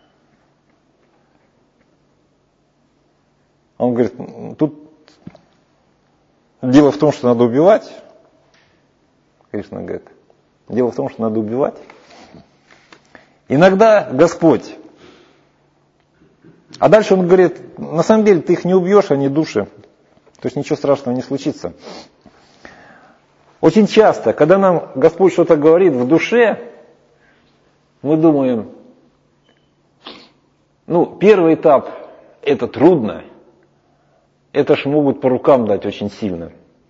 Он говорит: тут дело в том, что надо убивать. Кришна говорит: дело в том, что надо убивать. Иногда Господь. А дальше он говорит: на самом деле ты их не убьешь, они души. То есть ничего страшного не случится. Очень часто, когда нам Господь что-то говорит в душе, мы думаем, первый этап – это трудно, это ж могут по рукам дать очень сильно.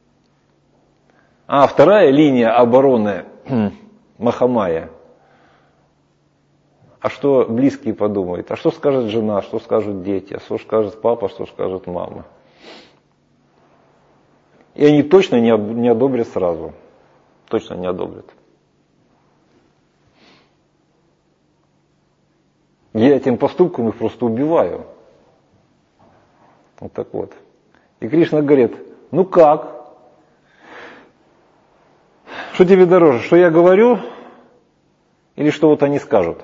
А вторая линия обороны Махамая. А что близкие подумают? А что скажет жена, что скажут дети, а что скажет папа, что скажет мама? И они точно не одобрят сразу. Точно не одобрят. Я этим поступком их просто убиваю. Вот так вот. И Кришна говорит: как? Что тебе дороже, что я говорю или что вот они скажут?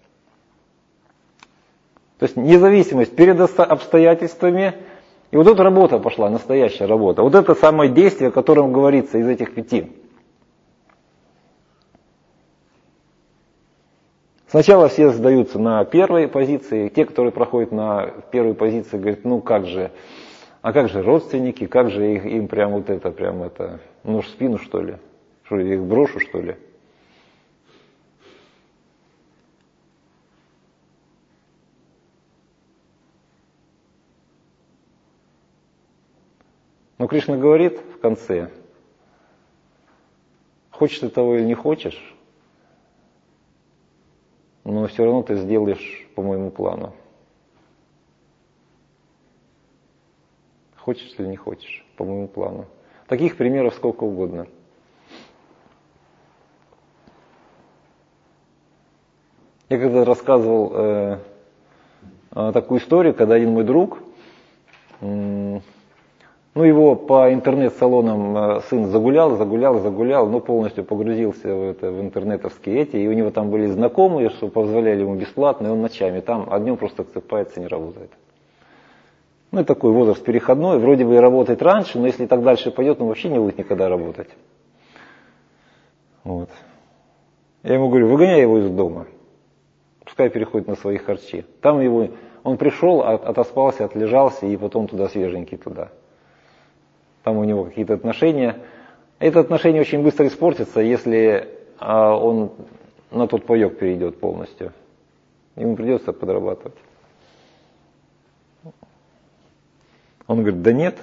То есть независимость перед обстоятельствами. И вот эта работа пошла, настоящая работа. Вот это самое действие, о котором говорится из этих 5. Сначала все сдаются на первой позиции. Те, которые проходят на первой позиции, говорят: как же родственники, как же им прям вот это, нож в спину, что ли? Что, я их брошу, что ли? Но Кришна говорит в конце: хочешь ты того или не хочешь, но все равно ты сделаешь по моему плану. Хочешь или не хочешь, по моему плану. Таких примеров сколько угодно. Я когда рассказывал такую историю, когда один мой друг, его по интернет-салонам сын загулял, но полностью погрузился в интернетовские и у него там были знакомые, что позволяли ему бесплатно, и он ночами там, а днем просто отсыпается и не работает. И такой возраст переходной, вроде бы и работает раньше, но если так дальше пойдет, он вообще не будет никогда работать. Вот. Я ему говорю: выгоняй его из дома, пускай переходит на свои харчи. Там он пришел, отоспался, отлежался, и потом туда свеженький туда. Там у него какие-то отношения. Это отношение очень быстро испортится, если он на тот паек перейдет полностью. Ему придется подрабатывать. Он говорит, да нет.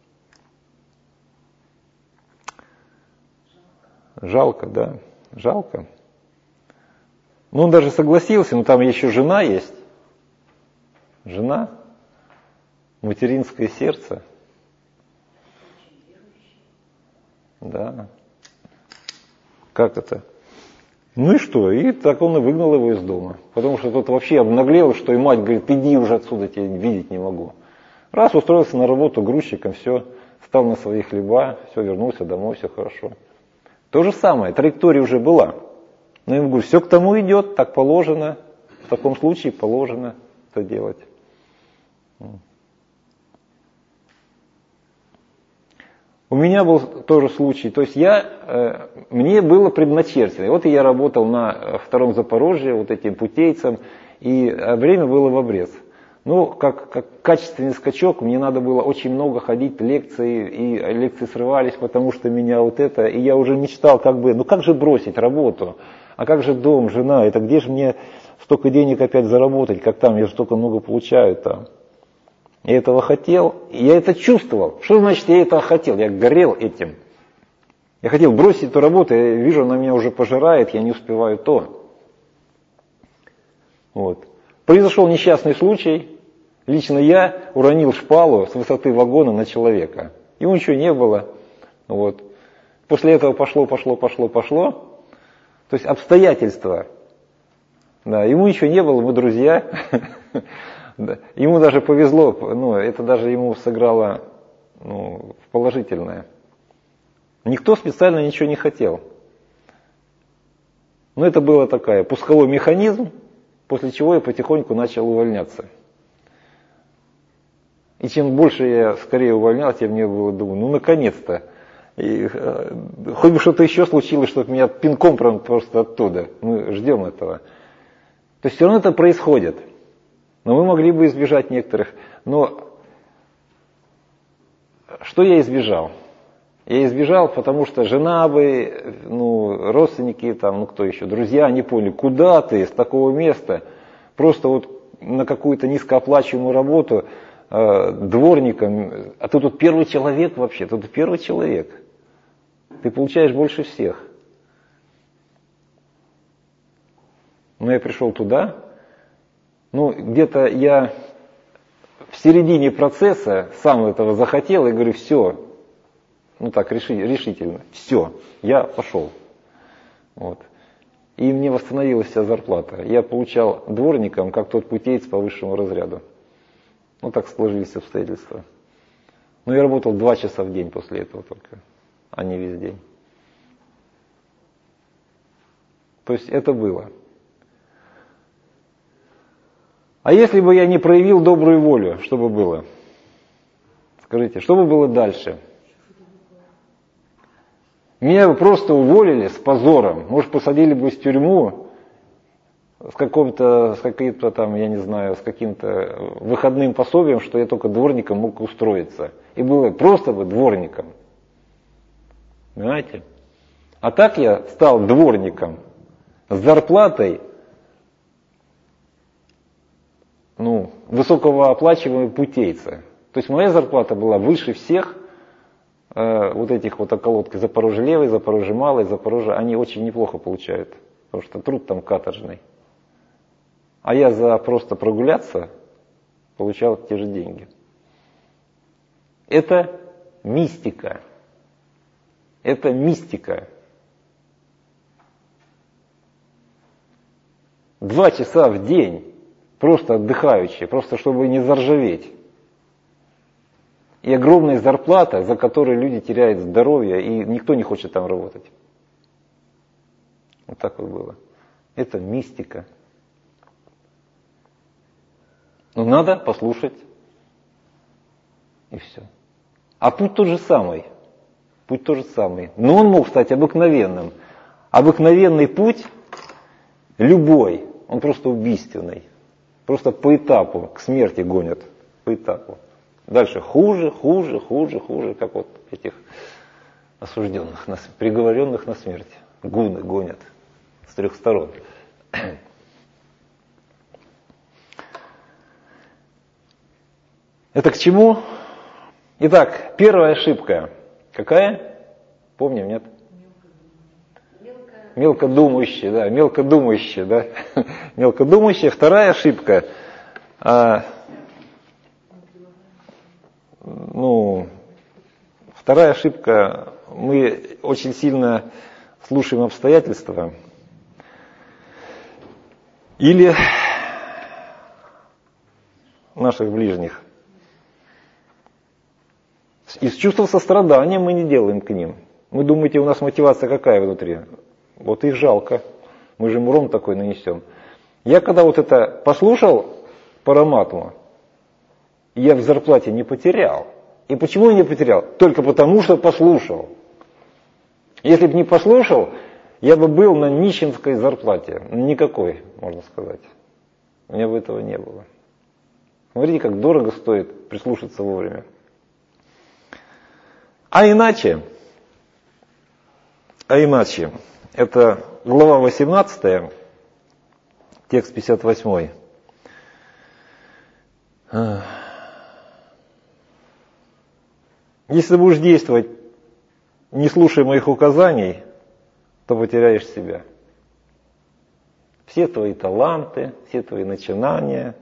Жалко, да, жалко. Ну, он даже согласился, но там еще жена есть. Жена, материнское сердце. Да. Как это? Ну и что? И так он и выгнал его из дома. Потому что тот вообще обнаглел, что и мать говорит, иди уже отсюда, тебя видеть не могу. Раз устроился на работу грузчиком, все, стал на свои хлеба, все, вернулся домой, все хорошо. То же самое, траектория уже была. Но я ему говорю, все к тому идет, так положено, в таком случае положено это делать. У меня был тоже случай, то есть мне было предначертано. И вот я работал на втором Запорожье, вот этим путейцем, и время было в обрез. Ну, как качественный скачок, мне надо было очень много ходить лекции, и лекции срывались, потому что меня вот это, и я уже мечтал, как же бросить работу, а как же дом, жена, это где же мне столько денег опять заработать, как там, я же столько много получаю там. Я этого хотел, и я это чувствовал. Что значит я этого хотел? Я горел этим. Я хотел бросить эту работу, я вижу, она меня уже пожирает, я не успеваю то. Вот. Произошел несчастный случай. Лично я уронил шпалу с высоты вагона на человека. Ему ничего не было. Вот. После этого пошло. То есть обстоятельства. Да, ему ничего не было, мы друзья. Ему даже повезло, это даже ему сыграло в положительное. Никто специально ничего не хотел. Но это было такая пусковой механизм, после чего я потихоньку начал увольняться. И чем больше я скорее увольнялся, тем мне было, думаю, наконец-то. И, хоть бы что-то еще случилось, чтобы меня пинком просто оттуда. Мы ждем этого. То есть все равно это происходит. Но мы могли бы избежать некоторых. Но что я избежал? Я избежал, потому что жена бы, родственники, кто еще, друзья, не поняли, куда ты с такого места, просто вот на какую-то низкооплачиваемую работу дворником, а ты тут первый человек вообще, ты тут первый человек. Ты получаешь больше всех. Но я пришел туда, где-то я в середине процесса сам этого захотел и говорю, все, решительно, все, я пошел. Вот. И мне восстановилась вся зарплата. Я получал дворником, как тот путеец по высшему разряду. Так сложились обстоятельства. Но я работал 2 часа в день после этого только, а не весь день. То есть это было. А если бы я не проявил добрую волю, что бы было? Скажите, что бы было дальше? Меня бы просто уволили с позором, может, посадили бы в тюрьму с каким-то там, я не знаю, с каким-то выходным пособием, что я только дворником мог устроиться. И было просто бы дворником. Понимаете? А так я стал дворником с зарплатой, высокооплачиваемого путейца. То есть моя зарплата была выше всех вот этих вот околотки Запорожье Левый, Запорожье Малый, Запорожье, они очень неплохо получают, потому что труд там каторжный. А я за просто прогуляться получал те же деньги. Это мистика. Это мистика. 2 часа в день, просто отдыхающие, просто чтобы не заржаветь. И огромная зарплата, за которую люди теряют здоровье, и никто не хочет там работать. Вот так вот было. Это мистика. Но надо послушать, и все. А путь тот же самый. Путь тот же самый. Но он мог стать обыкновенным. Обыкновенный путь, любой, он просто убийственный. Просто по этапу к смерти гонят. По этапу. Дальше хуже, как вот этих осужденных, приговоренных на смерть. Гуны гонят с 3 сторон. Это к чему? Итак, первая ошибка. Какая? Помним, нет? Мелкодумающие, да, мелкодумающие, да. Мелкодумающие. Вторая ошибка. Вторая ошибка. Мы очень сильно слушаем обстоятельства. Или наших ближних. Из чувства сострадания мы не делаем к ним. Вы думаете, у нас мотивация какая внутри? Вот их жалко. Мы же им урон такой нанесем. Я когда вот это послушал Параматму, я в зарплате не потерял. И почему я не потерял? Только потому, что послушал. Если бы не послушал, я бы был на нищенской зарплате. Никакой, можно сказать. У меня бы этого не было. Смотрите, как дорого стоит прислушаться вовремя. А иначе, это глава 18, текст 58. Если будешь действовать, не слушая моих указаний, то потеряешь себя. Все твои таланты, все твои начинания.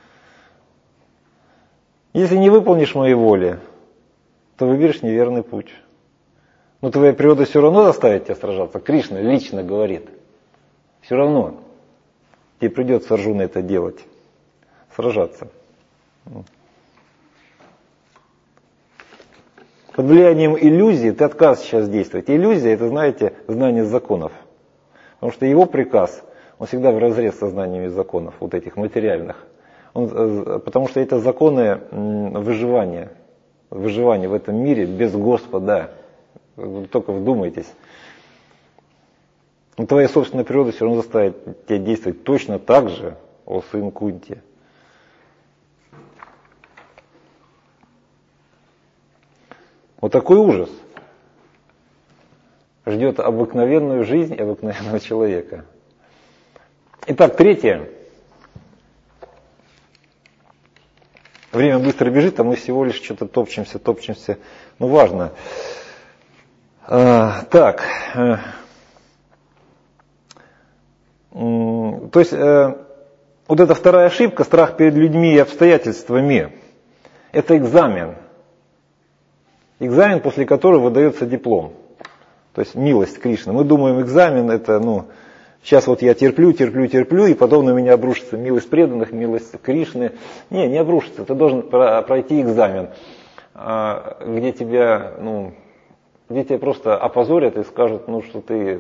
Если не выполнишь моей воли, то выберешь неверный путь. Но твоя природа все равно заставит тебя сражаться. Кришна лично говорит. Все равно тебе придется, Арджуна, это делать. Сражаться. Под влиянием иллюзии ты отказываешься сейчас действовать. Иллюзия — это, знаете, знание законов. Потому что его приказ, он всегда вразрез со знаниями законов, вот этих материальных. Потому что это законы выживания. Выживание в этом мире без Господа. Вы только вдумайтесь. Но твоя собственная природа все равно заставит тебя действовать точно так же, о сын Кунти. Вот такой ужас ждет обыкновенную жизнь обыкновенного человека. Итак, третье. Время быстро бежит, а мы всего лишь что-то топчемся. Ну, важно. То есть, вот эта вторая ошибка, страх перед людьми и обстоятельствами, это экзамен. Экзамен, после которого выдается диплом. То есть милость Кришны. Мы думаем, экзамен это, сейчас вот я терплю, и потом на меня обрушится милость преданных, милость Кришны. Не обрушится. Ты должен пройти экзамен, где тебя просто опозорят и скажут, что ты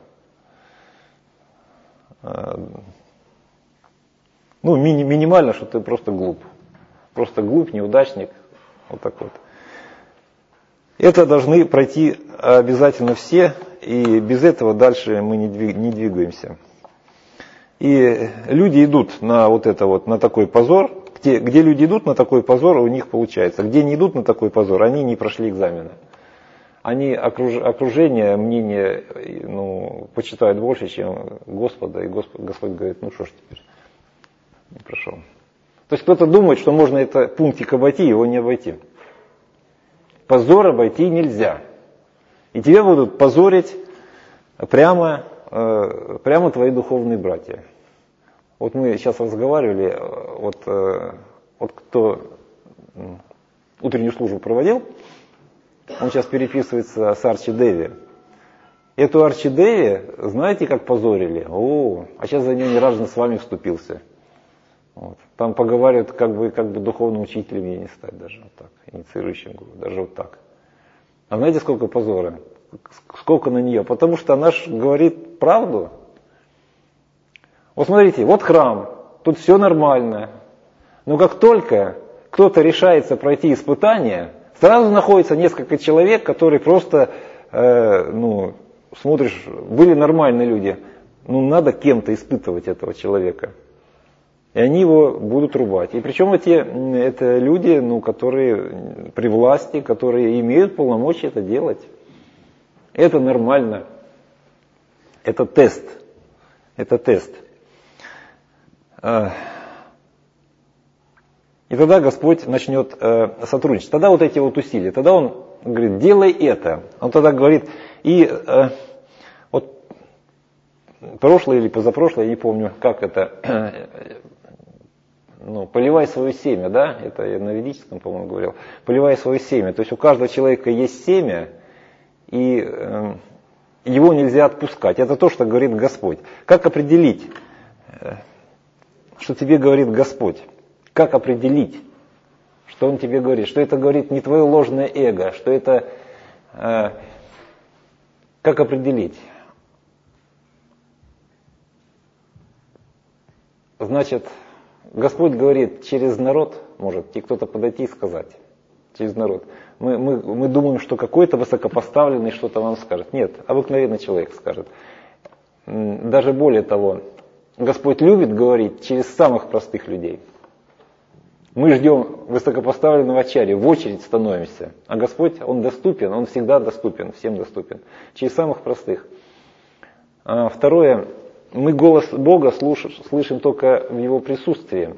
минимально, что ты просто глуп. Просто глуп, неудачник. Вот так вот. Это должны пройти обязательно все, и без этого дальше мы не двигаемся. И люди идут на на такой позор. Где люди идут на такой позор, у них получается. Где не идут на такой позор, они не прошли экзамены. Они окружение, мнение почитают больше, чем Господа. И Господь говорит, что ж теперь, не прошел. То есть кто-то думает, что можно этот пунктик обойти, его не обойти. Позор обойти нельзя. И тебя будут позорить прямо твои духовные братья. Вот мы сейчас разговаривали, кто утреннюю службу проводил, он сейчас переписывается с Арчи Деви. Эту Арчи Деви, знаете, как позорили? А сейчас за нее ни разу с вами вступился. Вот. Там поговаривают, как бы духовным учителем ей не стать, даже вот так, инициирующим гуру, даже вот так. А знаете, сколько позора? Сколько на нее? Потому что она же говорит правду. Вот смотрите, вот храм, тут все нормально. Но как только кто-то решается пройти испытание, сразу находится несколько человек, которые просто, смотришь, были нормальные люди. Надо кем-то испытывать этого человека. И они его будут рубать. И причем это люди, которые при власти, которые имеют полномочия это делать. Это нормально. Это тест. И тогда Господь начнет сотрудничать. Тогда вот эти вот усилия. Тогда Он говорит, делай это. Он тогда говорит, и вот прошлое или позапрошлое, я не помню, как это, поливай свое семя, да, это я на ведическом, по-моему, говорил, поливай свое семя. То есть у каждого человека есть семя, и его нельзя отпускать. Это то, что говорит Господь. Как определить, что тебе говорит Господь? Как определить, что Он тебе говорит? Что это говорит не твое ложное эго, что это... Как определить? Значит, Господь говорит через народ, может и кто-то подойти и сказать, через народ. Мы думаем, что какой-то высокопоставленный что-то вам скажет. Нет, обыкновенный человек скажет. Даже более того, Господь любит говорить через самых простых людей. Мы ждем высокопоставленного ачарьи, в очередь становимся. А Господь, Он доступен, Он всегда доступен, всем доступен. Через самых простых. Второе, мы голос Бога слышим только в Его присутствии.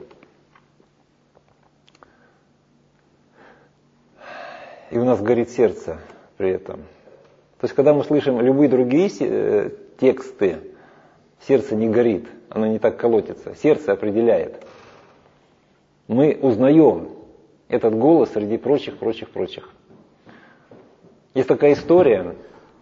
И у нас горит сердце при этом. То есть, когда мы слышим любые другие тексты, сердце не горит, оно не так колотится. Сердце определяет. Мы узнаем этот голос среди прочих. Есть такая история,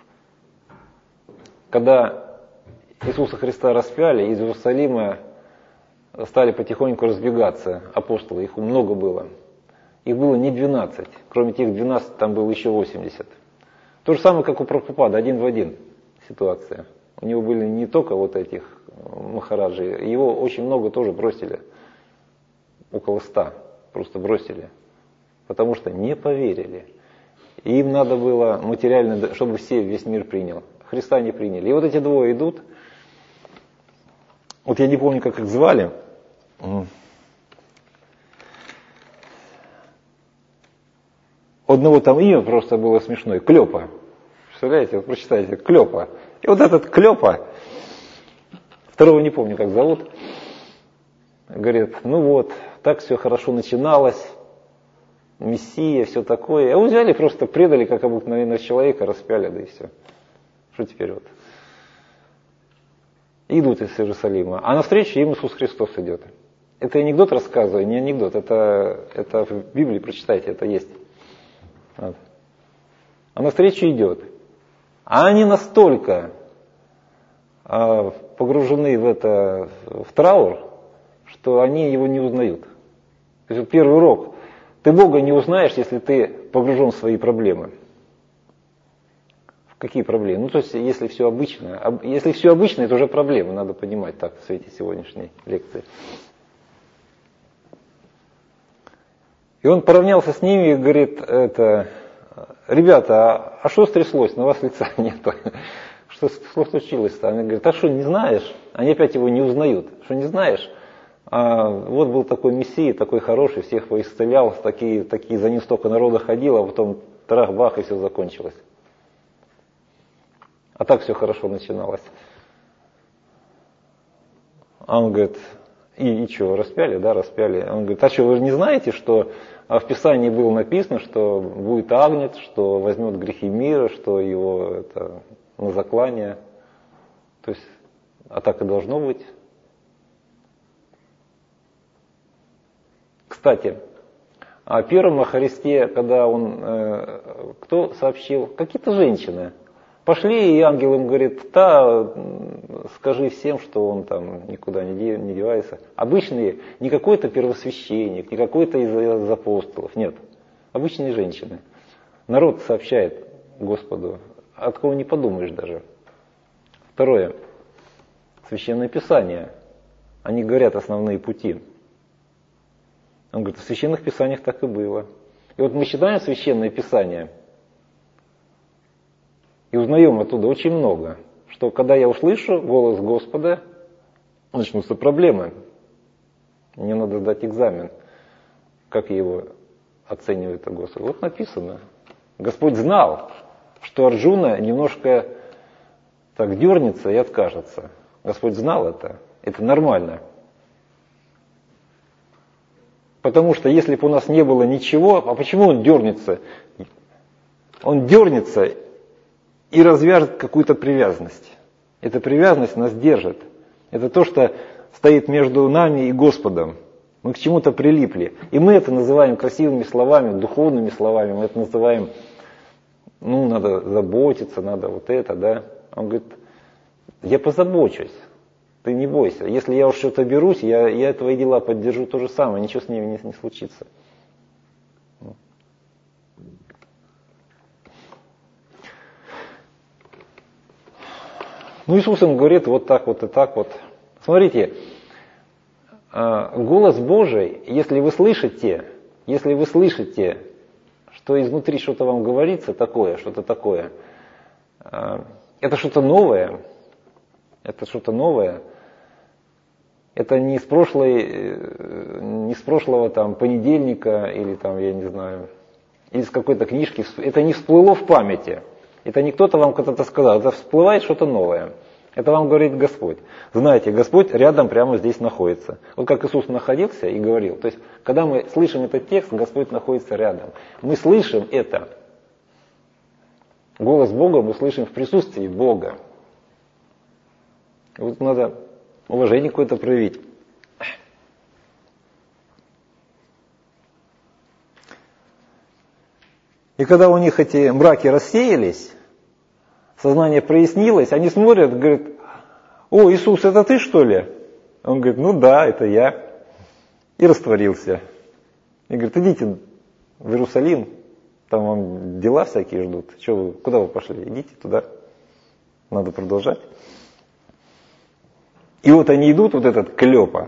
когда Иисуса Христа распяли, из Иерусалима стали потихоньку разбегаться апостолы, их много было. Их было не 12, кроме тех 12 там было еще 80. То же самое, как у Прабхупады, один в один ситуация. У него были не только вот этих махараджи, его очень много тоже бросили. Около 100 просто бросили, потому что не поверили. И им надо было материально, чтобы весь мир принял. Христа не приняли. И вот эти двое идут. Вот я не помню, как их звали. Одного там имя просто было смешное. Клёпа. Представляете, вот прочитайте. Клёпа. И вот этот Клёпа, второго не помню, как зовут, говорит, так все хорошо начиналось, Мессия, все такое. А вы взяли, просто предали, как обыкновенного человека, распяли, да и все. Что теперь вот? Идут из Иерусалима. А навстречу им Иисус Христос идет. Это анекдот рассказываю, не анекдот, это в Библии, прочитайте, это есть. Вот. А навстречу идет. А они настолько погружены в траур, что они его не узнают. То есть первый урок. Ты Бога не узнаешь, если ты погружен в свои проблемы. В какие проблемы? То есть если все обычно. Если все обычно, это уже проблемы, надо понимать так в свете сегодняшней лекции. И он поравнялся с ними и говорит, ребята, а что стряслось? На вас лица нету. Что случилось-то? Они говорят, а что, не знаешь? Они опять его не узнают. Что, не знаешь? Вот был такой Мессия, такой хороший, всех исцелял, такие за ним столько народа ходило, а потом трах-бах, и все закончилось. А так все хорошо начиналось. А он говорит, и что, распяли? Да, распяли. Он говорит, а что, вы же не знаете, что в Писании было написано, что будет агнец, что возьмет грехи мира, что его на заклание. То есть, а так и должно быть. Кстати, о первом о Христе, когда он, кто сообщил? Какие-то женщины. Пошли, и ангел им говорит, скажи всем, что он там никуда не девается. Обычные, не какой-то первосвященник, не какой-то из апостолов, нет. Обычные женщины. Народ сообщает Господу, от кого не подумаешь даже. Второе. Священное Писание. Они говорят основные пути. Он говорит, в Священных Писаниях так и было. И вот мы читаем Священное Писание и узнаем оттуда очень много, что когда я услышу голос Господа, начнутся проблемы. Мне надо сдать экзамен. Как я его оцениваю, это Господь? Вот написано. Господь знал, что Арджуна немножко так дернется и откажется. Господь знал это. Это нормально. Потому что если бы у нас не было ничего, а почему он дернется? Он дернется и развяжет какую-то привязанность. Эта привязанность нас держит. Это то, что стоит между нами и Господом. Мы к чему-то прилипли. И мы это называем красивыми словами, духовными словами. Мы это называем, надо заботиться, надо вот это, да. Он говорит, я позабочусь. Ты не бойся. Если я уж что-то берусь, я твои дела поддержу то же самое, ничего с ними не случится. Иисус им говорит вот так вот и так вот. Смотрите, голос Божий, если вы слышите, что изнутри что-то вам говорится такое, что-то такое, это что-то новое, это не с прошлого там понедельника или там, я не знаю, или с какой-то книжки, это не всплыло в памяти. Это не кто-то вам когда-то сказал, это всплывает что-то новое. Это вам говорит Господь. Знаете, Господь рядом прямо здесь находится. Вот как Иисус находился и говорил. То есть, когда мы слышим этот текст, Господь находится рядом. Мы слышим это. Голос Бога мы слышим в присутствии Бога. Вот надо уважение какое-то проявить. И когда у них эти мраки рассеялись, сознание прояснилось, они смотрят, говорят, о, Иисус, это ты что ли? Он говорит, ну да, это я. И растворился. И говорит, идите в Иерусалим, там вам дела всякие ждут. Куда вы пошли? Идите туда, надо продолжать. И вот они идут, вот этот Клёпа.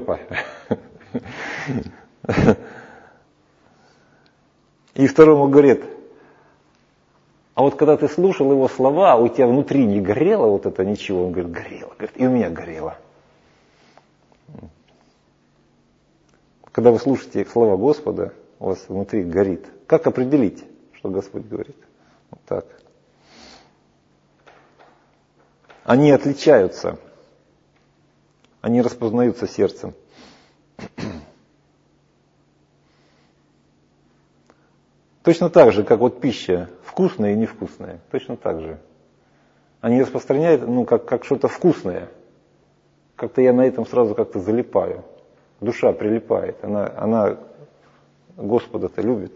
И второму говорит, а вот когда ты слушал его слова, у тебя внутри не горело вот это ничего? Он говорит, горело. Говорит, и у меня горело. Когда вы слушаете слова Господа, у вас внутри горит. Как определить, что Господь говорит? Вот так. Они отличаются. Они распознаются сердцем. Точно так же, как вот пища вкусная и невкусная. Точно так же. Они распространяют, как что-то вкусное. Как-то я на этом сразу как-то залипаю. Душа прилипает. Она Господа-то любит.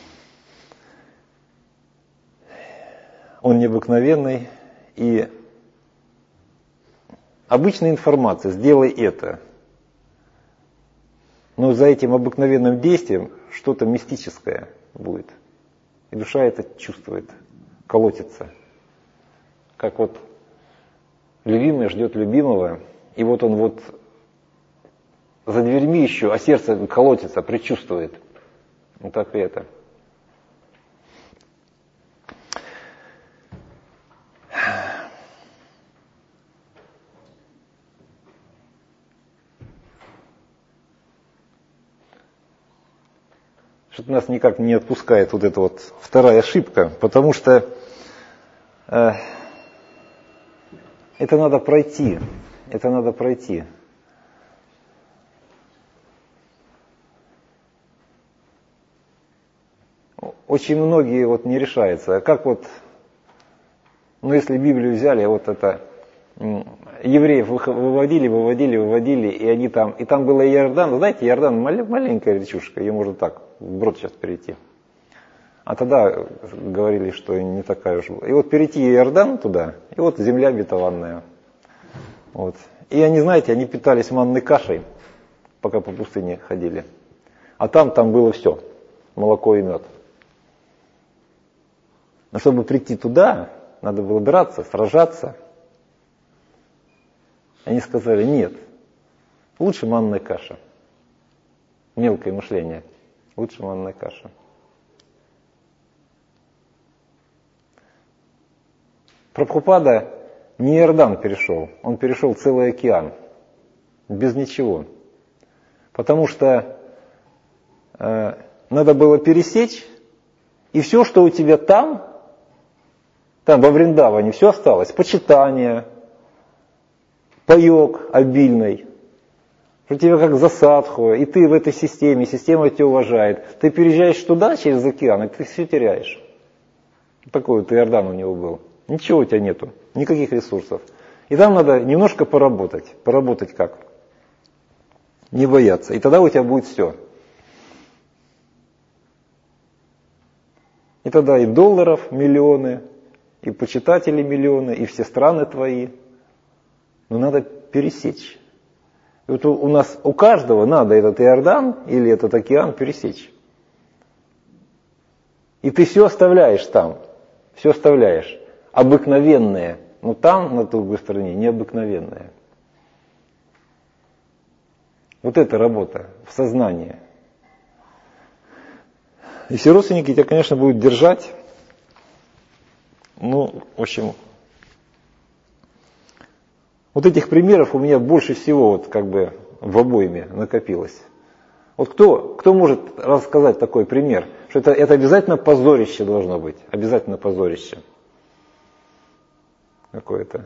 Он необыкновенный. И обычная информация, сделай это. Но за этим обыкновенным действием что-то мистическое будет. И душа это чувствует, колотится. Как вот любимый ждет любимого, и вот он вот за дверьми еще, а сердце колотится, предчувствует. Вот так и это. Что-то нас никак не отпускает вот эта вот вторая ошибка, потому что это надо пройти. Очень многие вот не решаются. А как вот, если Библию взяли, вот это, евреев выводили, и они там, и там было Иордан, знаете, Иордан маленькая речушка, ее можно так, вброд сейчас перейти. А тогда говорили, что не такая уж была. И вот перейти Иордан туда, и вот земля обетованная. Вот. И они, знаете, они питались манной кашей, пока по пустыне ходили. А там было все, молоко и мед. Но чтобы прийти туда, надо было драться, сражаться. Они сказали, нет, лучше манная каша. Мелкое мышление, лучше манная каша. Прабхупада не Иордан перешел, он перешел целый океан, без ничего. Потому что надо было пересечь, и все, что у тебя там во Вриндаване, все осталось, почитание, паек обильный, что тебя как засадху, и ты в этой системе, система тебя уважает. Ты переезжаешь туда через океан, и ты все теряешь. Такой вот Иордан у него был. Ничего у тебя нету, никаких ресурсов. И там надо немножко поработать. Поработать как? Не бояться. И тогда у тебя будет все. И тогда и долларов миллионы, и почитателей миллионы, и все страны твои. Но надо пересечь. И вот у нас, у каждого надо этот Иордан или этот океан пересечь. И ты все оставляешь там. Все оставляешь. Обыкновенное. Но там, на другой стороне, необыкновенное. Вот это работа в сознании. И все родственники тебя, конечно, будут держать. Ну, в общем, вот этих примеров у меня больше всего вот как бы в обойме накопилось. Вот кто может рассказать такой пример? Что это обязательно позорище должно быть. Обязательно позорище. Какое-то.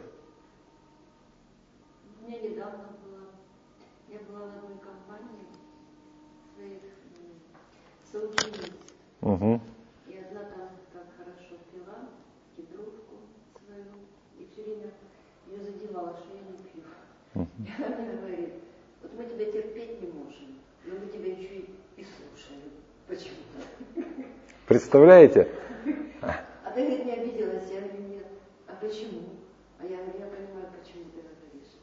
У меня недавно было. Я была в одной компании своих соучениц. Угу. И одна там так хорошо пила, кедрушку свою, и все время ее задевала, что я не пью. И она говорит, вот мы тебя терпеть не можем, но мы тебя еще и слушаем. Почему-то. Представляете? А ты, говорит, не обиделась? Я говорю, нет. А почему? А я говорю, я понимаю, почему ты говоришь.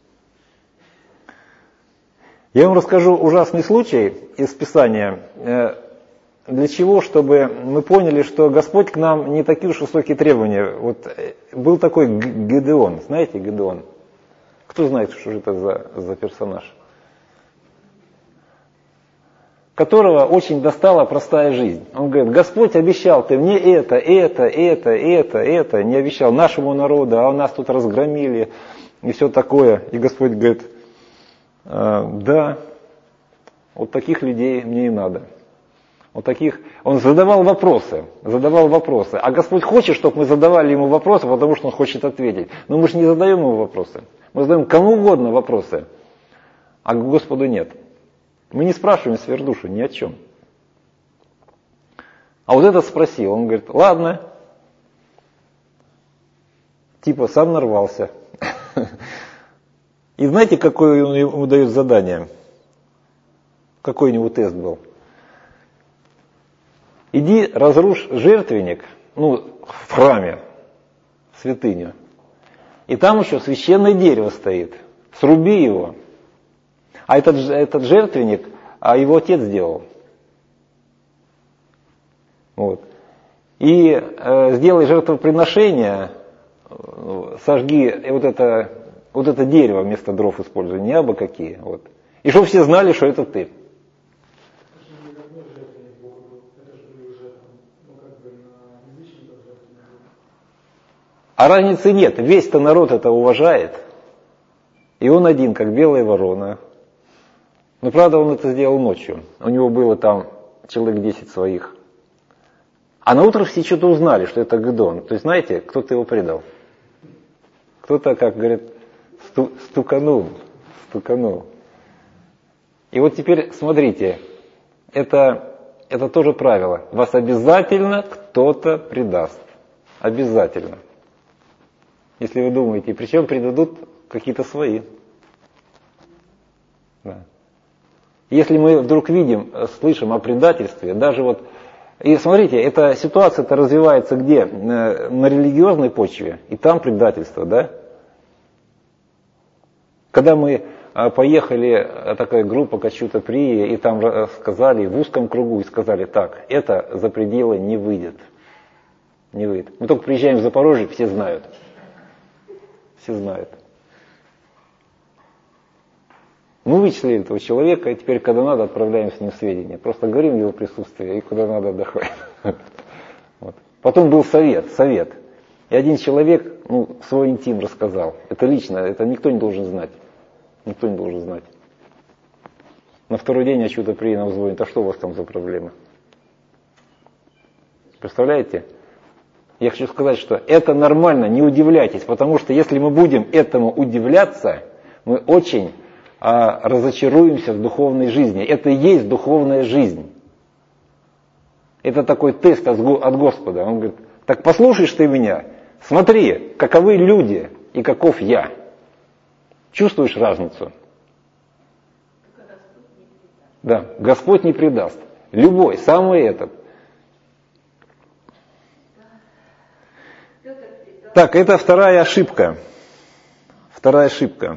Я вам расскажу ужасный случай из Писания. Для чего? Чтобы мы поняли, что Господь к нам не такие уж высокие требования. Вот был такой Гедеон. Знаете Гедеон? Кто знает, что это за персонаж? Которого очень достала простая жизнь. Он говорит, Господь обещал, ты мне это, не обещал нашему народу, а у нас тут разгромили и все такое. И Господь говорит, да, вот таких людей мне и надо. Вот таких. Он задавал вопросы. А Господь хочет, чтобы мы задавали ему вопросы, потому что он хочет ответить. Но мы же не задаем ему вопросы. Мы задаем кому угодно вопросы, а к Господу нет. Мы не спрашиваем сверхдушу ни о чем. А вот этот спросил, он говорит, ладно, типа сам нарвался. И знаете, какое он ему дает задание? Какой у него тест был? Иди разрушь жертвенник, в храме, святыню. И там еще священное дерево стоит. Сруби его. А этот жертвенник, его отец сделал. Вот. И сделай жертвоприношение, сожги вот это дерево вместо дров используй, не абы какие. Вот. И чтобы все знали, что это ты. А разницы нет, весь-то народ это уважает. И он один, как белая ворона. Но правда он это сделал ночью. У него было там человек 10 своих. А на утро все что-то узнали, что это Гедеон. То есть знаете, кто-то его предал. Кто-то, как говорят, стуканул. И вот теперь смотрите, это тоже правило. Вас обязательно кто-то предаст. Обязательно. Если вы думаете, причем предадут какие-то свои. Да. Если мы вдруг видим, слышим о предательстве, даже вот, и смотрите, эта ситуация-то развивается где? На религиозной почве, и там предательство, да? Когда мы поехали, такая группа Качута-Прия, и там сказали в узком кругу, и сказали так, это за пределы не выйдет. Не выйдет. Мы только приезжаем в Запорожье, все знают. Все знают. Мы вычислили этого человека, и теперь, когда надо, отправляем с ним сведения. Просто говорим в его присутствии, и куда надо доходим. Вот. Потом был совет. И один человек свой интим рассказал. Это лично, это никто не должен знать. Никто не должен знать. На второй день Качута-Прия нам звонит, а что у вас там за проблемы? Представляете? Я хочу сказать, что это нормально, не удивляйтесь, потому что если мы будем этому удивляться, мы очень а разочаруемся в духовной жизни. Это и есть духовная жизнь. Это такой тест от Господа. Он говорит, так послушаешь ты меня, смотри, каковы люди и каков я. Чувствуешь разницу? Да, Господь не предаст. Любой, самый этот. Так, это вторая ошибка. Вторая ошибка.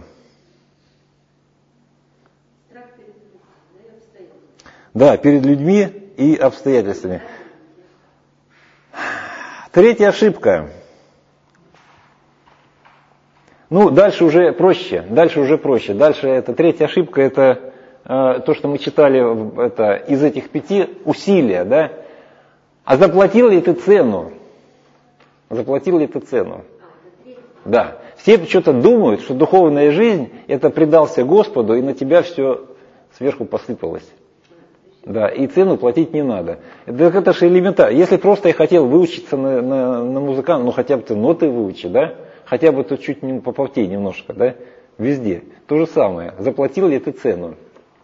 Да, перед людьми и обстоятельствами. Третья ошибка. Ну, дальше уже проще. Дальше это третья ошибка, это то, что мы читали это, из этих 5 усилия, да? А заплатил ли ты цену? Заплатил ли ты цену? Да. Все что-то думают, что духовная жизнь это предался Господу, и на тебя все сверху посыпалось. Да, и цену платить не надо. Это же элементарно. Если просто я хотел выучиться на музыканта, ну хотя бы ты ноты выучи, да? Хотя бы тут чуть не попотей немножко, да? Везде. То же самое. Заплатил ли ты цену?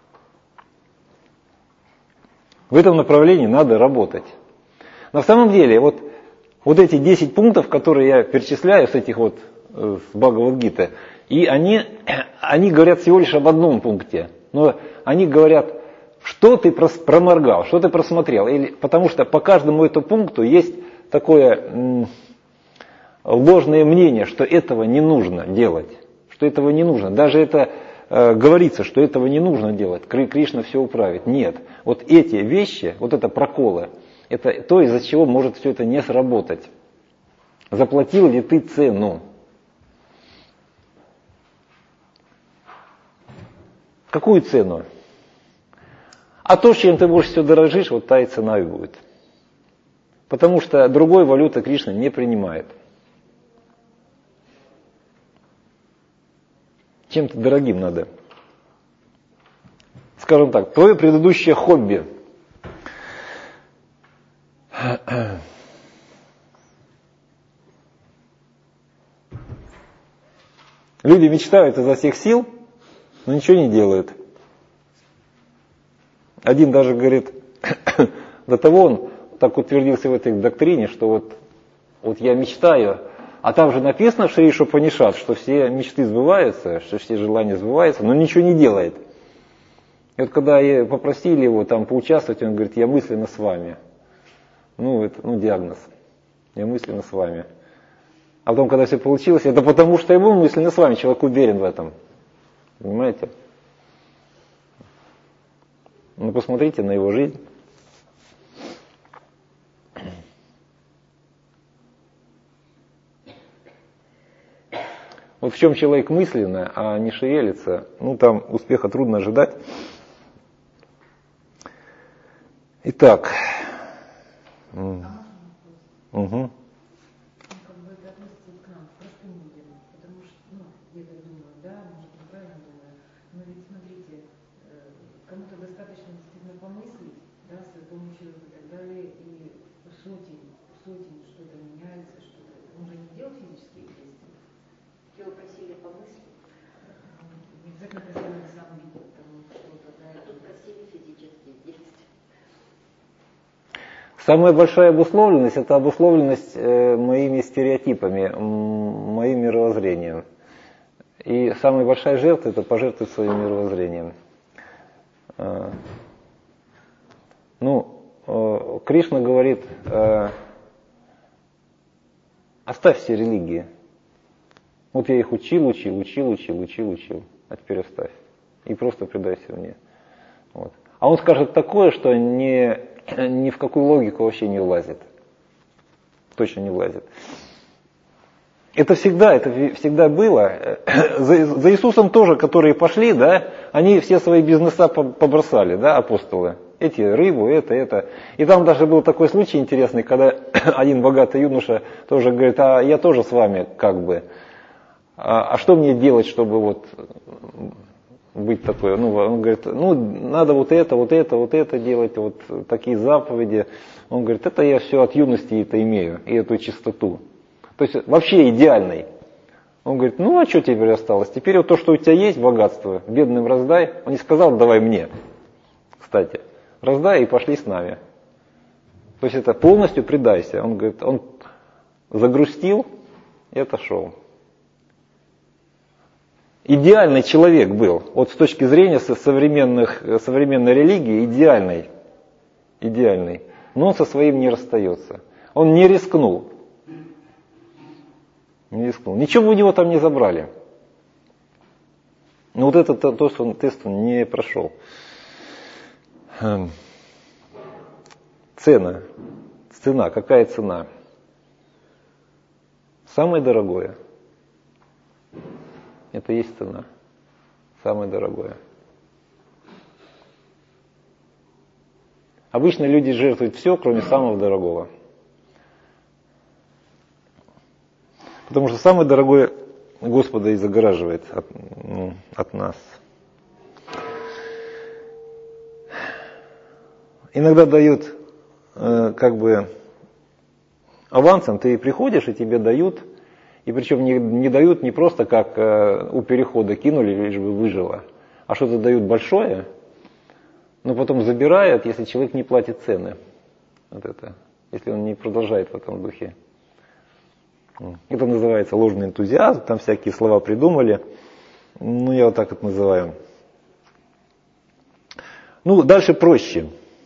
В этом направлении надо работать. На самом деле, вот эти 10 пунктов, которые я перечисляю с этих вот с Бхагавад-гиты, и они говорят всего лишь об одном пункте. Но они говорят, что ты проморгал, что ты просмотрел. Потому что по каждому этому пункту есть такое ложное мнение, что этого не нужно делать. Что этого не нужно. Даже это говорится, что этого не нужно делать. Кришна все управит. Нет. Вот эти вещи, вот это проколы, это то, из-за чего может все это не сработать. Заплатил ли ты цену? Какую цену? А то, чем ты больше всего дорожишь, вот та и цена и будет. Потому что другой валюты Кришна не принимает. Чем-то дорогим надо. Скажем так, твое предыдущее хобби. Люди мечтают изо всех сил, но ничего не делают. Один даже говорит, до того он так утвердился в этой доктрине, что вот я мечтаю, а там же написано в Шри Упанишад, что все мечты сбываются, что все желания сбываются, но ничего не делает. И вот когда попросили его там поучаствовать, он говорит, я мысленно с вами. Это диагноз. Я мысленно с вами. А потом, когда все получилось, это потому, что ему мысленно с вами, человек уверен в этом. Понимаете? Посмотрите на его жизнь. Вот в чем человек мысленно, а не шевелится, там успеха трудно ожидать. Итак. Угу. Кому-то достаточно действительно помыслить, да, с помощью и так далее, и сотен что-то меняется, что-то. Он же не делал физические действия. Его просили помыслить. Не обязательно просили сам видел там что-то, да. А тут просили физические действия. Самая большая обусловленность – это обусловленность моими стереотипами, моим мировоззрением. И самая большая жертва – это пожертвовать своим мировоззрением. Кришна говорит, оставь все религии. Вот я их учил, а теперь оставь. И просто предайся мне. Вот. А он скажет такое, что ни в какую логику вообще не влазит. Точно не влазит. Это всегда было. За Иисусом тоже, которые пошли, да, они все свои бизнеса побросали, да, апостолы. Эти рыбу, это. И там даже был такой случай интересный, когда один богатый юноша тоже говорит, а я тоже с вами как бы. А что мне делать, чтобы быть такой? Он говорит, надо вот это делать, вот такие заповеди. Он говорит, это я все от юности это имею, и эту чистоту. То есть вообще идеальный. Он говорит, ну а что теперь осталось? Теперь вот то, что у тебя есть, богатство, бедным раздай. Он не сказал, давай мне, кстати. Раздай и пошли с нами. То есть это полностью предайся. Он говорит, он загрустил и отошел. Идеальный человек был. Вот с точки зрения современной религии идеальный. Но он со своим не расстается. Он не рискнул. Ничего бы у него там не забрали. Но вот этот тест он не прошел. Цена. Какая цена? Самое дорогое. Это есть цена. Самое дорогое. Обычно люди жертвуют все, кроме самого дорогого. Потому что самое дорогое Господа и загораживает от нас. Иногда дают авансом, ты приходишь и тебе дают, и причем не дают не просто как у перехода кинули, лишь бы выжило, а что-то дают большое, но потом забирают, если человек не платит цены. Вот это, если он не продолжает в этом духе. Это называется ложный энтузиазм, там всякие слова придумали. Ну, я вот так это называю. Ну, дальше проще.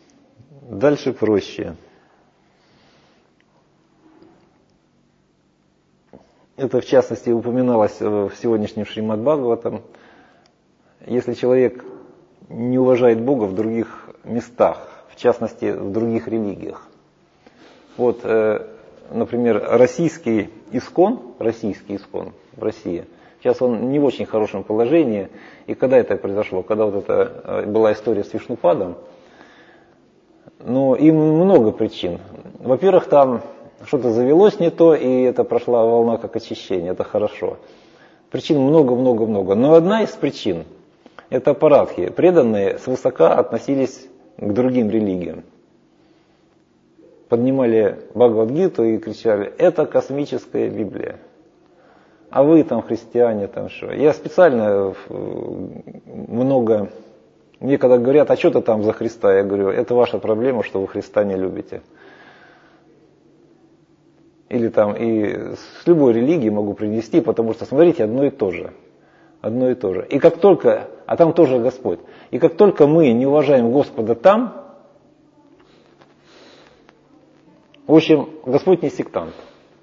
Это, в частности, упоминалось в сегодняшнем Шримад Бхагаватам. Если человек не уважает Бога в других местах, в частности, в других религиях. Вот, например, российский ИСККОН в России, сейчас он не в очень хорошем положении. И когда это произошло? Когда вот это была история с Вишнупадом. Но им много причин. Во-первых, там что-то завелось не то, и это прошла волна как очищение, это хорошо. Причин много. Но одна из причин – это парадхи. Преданные свысока относились к другим религиям. Поднимали Бхагавад-гиту и кричали, это космическая Библия. А вы там христиане, там что. Я специально много... Мне когда говорят, а что ты там за Христа? Я говорю, это ваша проблема, что вы Христа не любите. Или там и с любой религии могу привести, потому что, смотрите, одно и то же. И как только, а там тоже Господь. И как только мы не уважаем Господа там, в общем, Господь не сектант.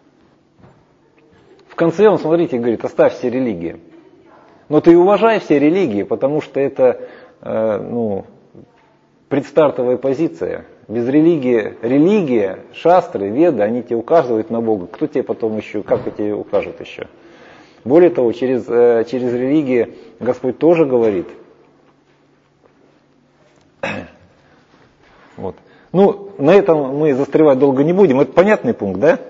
В конце он, смотрите, говорит, оставь все религии. Но ты уважай все религии, потому что это предстартовая позиция. Без религии, религия, шастры, веды, они тебе указывают на Бога. Кто тебе потом еще, как тебе укажет еще? Более того, через религии Господь тоже говорит. Вот. Ну, на этом мы застревать долго не будем. Это понятный пункт, да?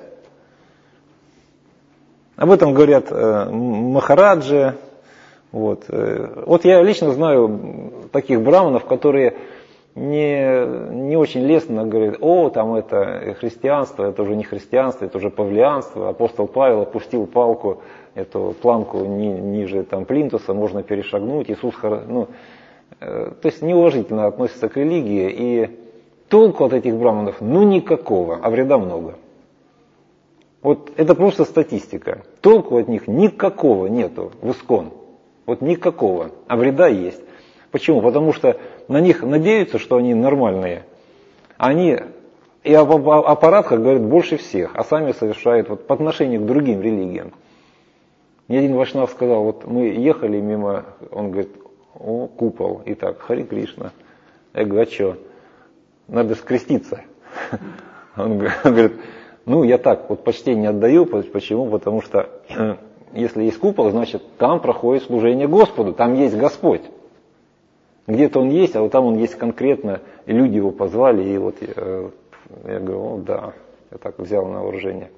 Об этом говорят Махараджи. Вот я лично знаю таких браманов, которые не очень лестно говорят, там это христианство, это уже не христианство, это уже павлианство. Апостол Павел опустил палку, эту планку ниже там плинтуса, можно перешагнуть. Иисус, то есть неуважительно относится к религии, и толку от этих браманов, никакого, а вреда много. Вот это просто статистика. Толку от них никакого нету в ИСККОН. Вот никакого, а вреда есть. Почему? Потому что на них надеются, что они нормальные. Они и об аппаратах говорят больше всех, а сами совершают по отношению к другим религиям. Мне один вайшнав сказал, вот мы ехали мимо, он говорит, купол, и так, Хари Кришна. Я говорю, а что? Надо скреститься. Он говорит, я так почтение отдаю. Почему? Потому что если есть купол, значит там проходит служение Господу, там есть Господь. Где-то он есть, а вот там он есть конкретно, и люди его позвали, и вот я говорю, да, я так взял на вооружение.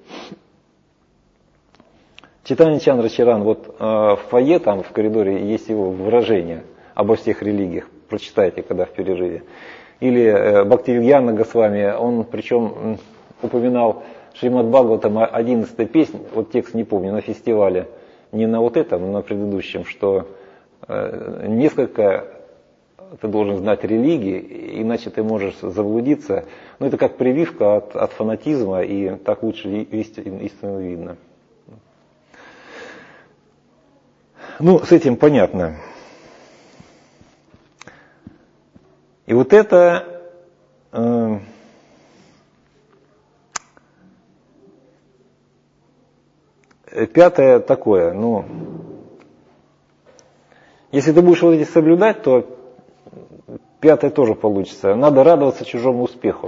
Чайтанья Чандра Чаран, в фойе, там в коридоре есть его выражение обо всех религиях, прочитайте, когда в перерыве. Или Бхактивидьяна Госвами, он причем упоминал Шримад Бхагаватам 11-й песнь, текст не помню, на фестивале. не на вот этом, но на предыдущем, что несколько ты должен знать религии, иначе ты можешь заблудиться. Ну, это как прививка от фанатизма, и так лучше истину видно. Ну, с этим понятно. И вот это пятое такое, ну, если ты будешь вот эти соблюдать, то пятое тоже получится. Надо радоваться чужому успеху.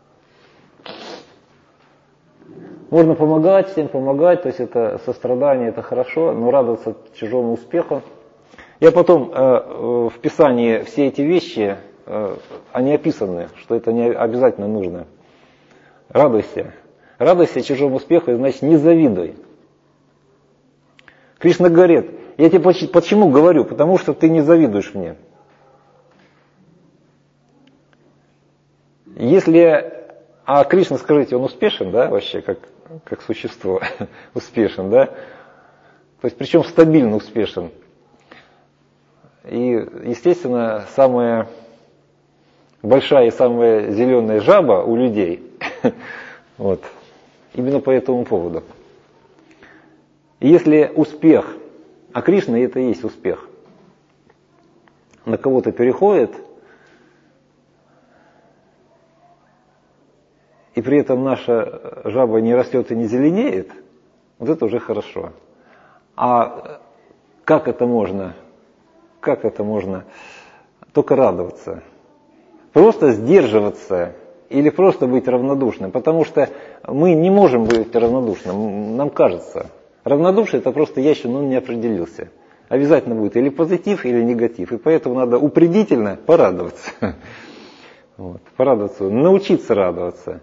Можно помогать, всем помогать, то есть это сострадание, это хорошо, но радоваться чужому успеху. Я потом в Писании все эти вещи, они описаны, что это не обязательно нужно. Радуйся. Радуйся чужому успеху, и значит не завидуй. Кришна говорит, я тебе почему говорю? Потому что ты не завидуешь мне. Если, а Кришна, скажите, он успешен, да, вообще, как существо, успешен, да? То есть, причем стабильно успешен. И, естественно, самая большая и самая зеленая жаба у людей, вот, именно по этому поводу. И если успех, а Кришна это и есть успех, на кого-то переходит, и при этом наша жаба не растет и не зеленеет, вот это уже хорошо. А как это можно? Как это можно? Только радоваться. Просто сдерживаться или просто быть равнодушным. Потому что мы не можем быть равнодушным, нам кажется. Равнодушие это просто я еще не определился. Обязательно будет или позитив, или негатив. И поэтому надо упредительно порадоваться. Вот, порадоваться, научиться радоваться.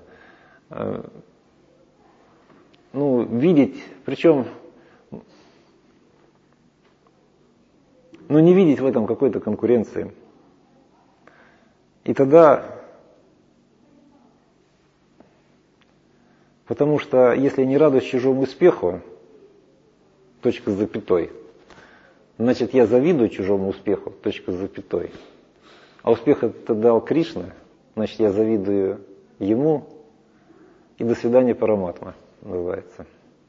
Ну, видеть, причем, ну, не видеть в этом какой-то конкуренции. И тогда, потому что если не радуюсь чужому успеху, точка с запятой, значит я завидую чужому успеху, точка с запятой. А успех это дал Кришна, значит я завидую ему, и до свидания Параматма называется.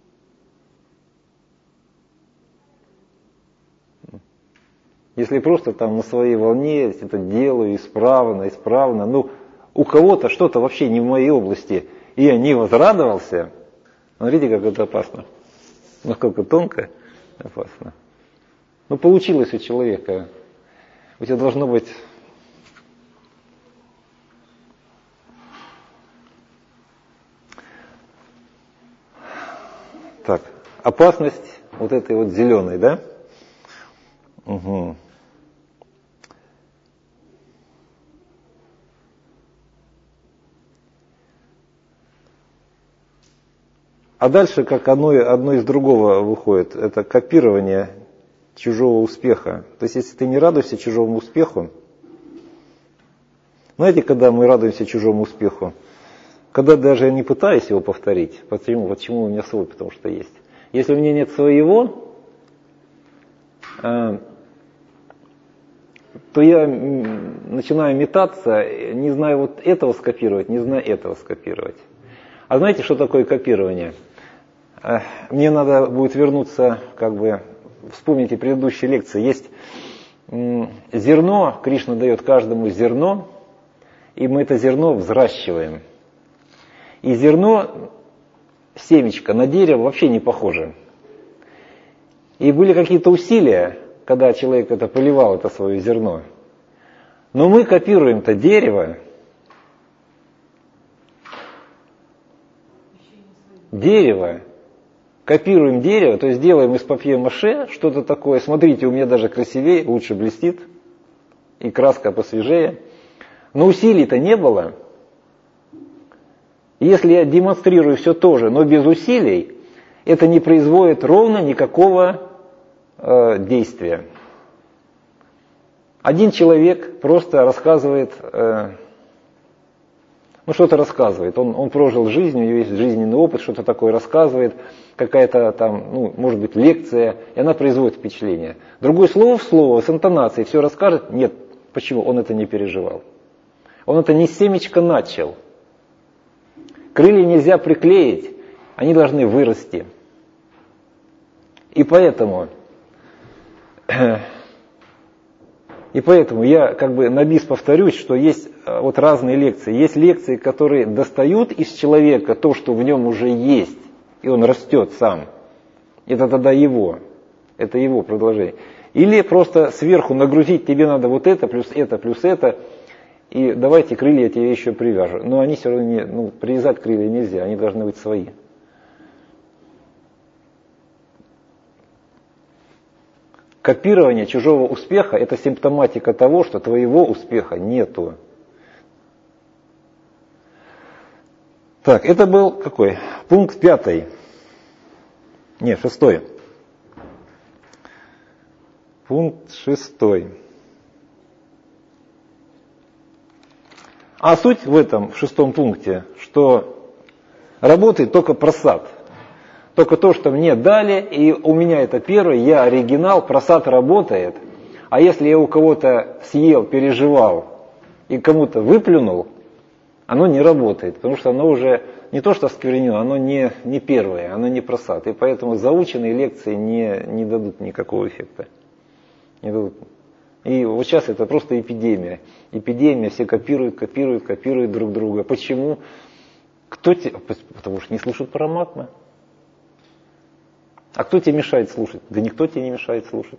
Если просто там на своей волне это делаю исправно, ну у кого-то что-то вообще не в моей области, и я не возрадовался, смотрите, как это опасно. Насколько тонко, опасно. Ну получилось у человека. У тебя должно быть так, опасность вот этой вот зеленой, да? Угу. А дальше, как одно из другого выходит, это копирование чужого успеха. То есть, если ты не радуешься чужому успеху, знаете, когда мы радуемся чужому успеху? Когда даже я не пытаюсь его повторить. Почему? Почему у меня свой? Потому что есть. Если у меня нет своего, то я начинаю метаться, не знаю вот этого скопировать, не знаю этого скопировать. А знаете, что такое копирование? Мне надо будет вернуться, вспомните предыдущие лекции. Есть зерно, Кришна дает каждому зерно, и мы это зерно взращиваем. И зерно, семечко, на дерево вообще не похоже. И были какие-то усилия, когда человек это поливал, это свое зерно. Но мы копируем это дерево. Копируем дерево, то есть делаем из папье-маше что-то такое. Смотрите, у меня даже красивее, лучше блестит, и краска посвежее. Но усилий-то не было. Если я демонстрирую все то же, но без усилий, это не производит ровно никакого действия. Один человек просто рассказывает Ну, что-то рассказывает. Он прожил жизнь, у него есть жизненный опыт, что-то такое рассказывает, какая-то там, ну, может быть, лекция, и она производит впечатление. Другое слово в слово, с интонацией все расскажет. Нет, почему? Он это не переживал. Он это не с семечка начал. Крылья нельзя приклеить, они должны вырасти. И поэтому я как бы на бис повторюсь, что есть вот разные лекции. Есть лекции, которые достают из человека то, что в нем уже есть, и он растет сам. Это тогда это его продолжение. Или просто сверху нагрузить, тебе надо вот это, плюс это, и давайте крылья я тебе еще привяжу. Но они все равно привязать крылья нельзя, они должны быть свои. Копирование чужого успеха – это симптоматика того, что твоего успеха нету. Так, это был какой? Пункт 5. Не, 6. Пункт 6. А суть в этом, в 6 пункте, что работает только просад. Только то, что мне дали, и у меня это первый, я оригинал, просад работает. А если я у кого-то съел, переживал и кому-то выплюнул, оно не работает, потому что оно уже не то, что осквернено, оно не первое, оно не просад. И поэтому заученные лекции не дадут никакого эффекта. Не дадут. И вот сейчас это просто эпидемия. Эпидемия, все копируют друг друга. Почему? Потому что не слушают Параматмы. А кто тебе мешает слушать? Да никто тебе не мешает слушать.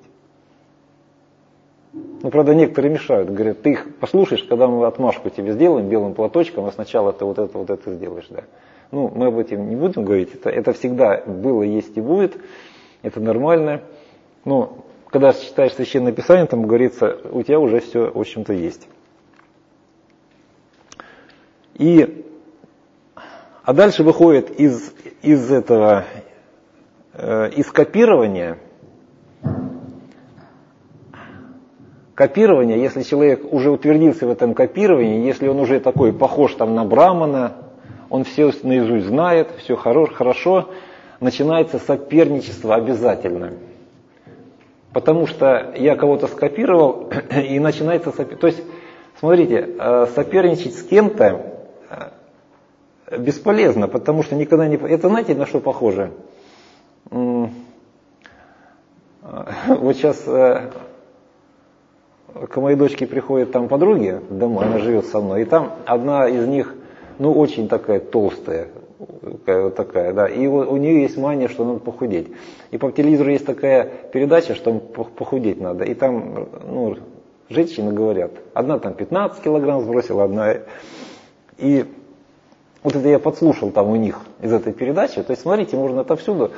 Ну, правда, некоторые мешают. Говорят, ты их послушаешь, когда мы отмашку тебе сделаем белым платочком, а сначала ты вот это сделаешь. Да. Ну, мы об этом не будем говорить. Это всегда было, есть и будет. Это нормально. Но когда читаешь Священное Писание, там говорится, у тебя уже все, в общем-то, есть. А дальше выходит из копирования, если человек уже утвердился в этом копировании, если он уже такой похож там на Брамана, он все наизусть знает, все хорошо, начинается соперничество обязательно. Потому что я кого-то скопировал, и начинается соперничество. То есть, смотрите, соперничать с кем-то бесполезно, потому что никогда не... Это знаете, на что похоже? Вот сейчас к моей дочке приходят там подруги домой, она живет со мной, и там одна из них, очень такая толстая, такая, да, и у нее есть мания, что надо похудеть. И по телевизору есть такая передача, что похудеть надо, и там, женщины говорят, одна там 15 килограмм сбросила, одна, и вот это я подслушал там у них из этой передачи, то есть смотрите, можно отовсюду.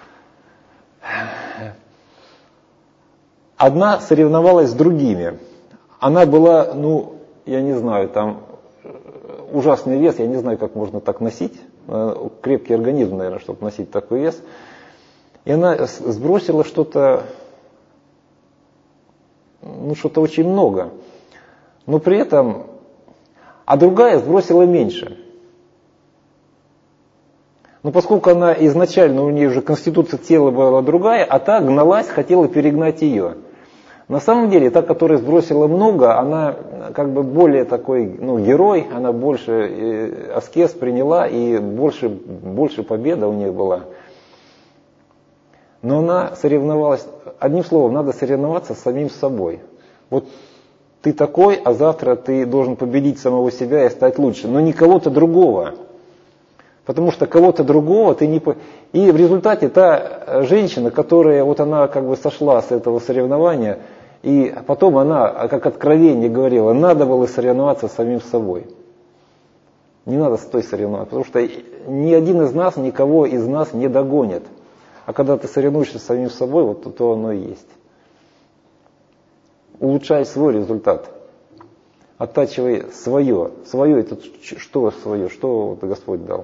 Одна соревновалась с другими. Она была, я не знаю, там ужасный вес, я не знаю, как можно так носить. Крепкий организм, наверное, чтобы носить такой вес. И она сбросила что-то очень много. Но при этом, а другая сбросила меньше. Но поскольку она изначально, у нее уже конституция тела была другая, а та гналась, хотела перегнать ее. На самом деле, та, которая сбросила много, она как бы более такой, герой, она больше аскез приняла, и больше победа у нее была. Но она соревновалась, одним словом, надо соревноваться с самим собой. Вот ты такой, а завтра ты должен победить самого себя и стать лучше, но не кого-то другого. Потому что кого-то другого ты не... И в результате та женщина, которая, она как бы сошла с этого соревнования, и потом она, как откровение говорила, надо было соревноваться с самим собой. Не надо с той соревноваться, потому что ни один из нас, никого из нас не догонит. А когда ты соревнуешься с самим собой, то оно и есть. Улучшай свой результат. Оттачивай свое. Свое это что свое? Что Господь дал?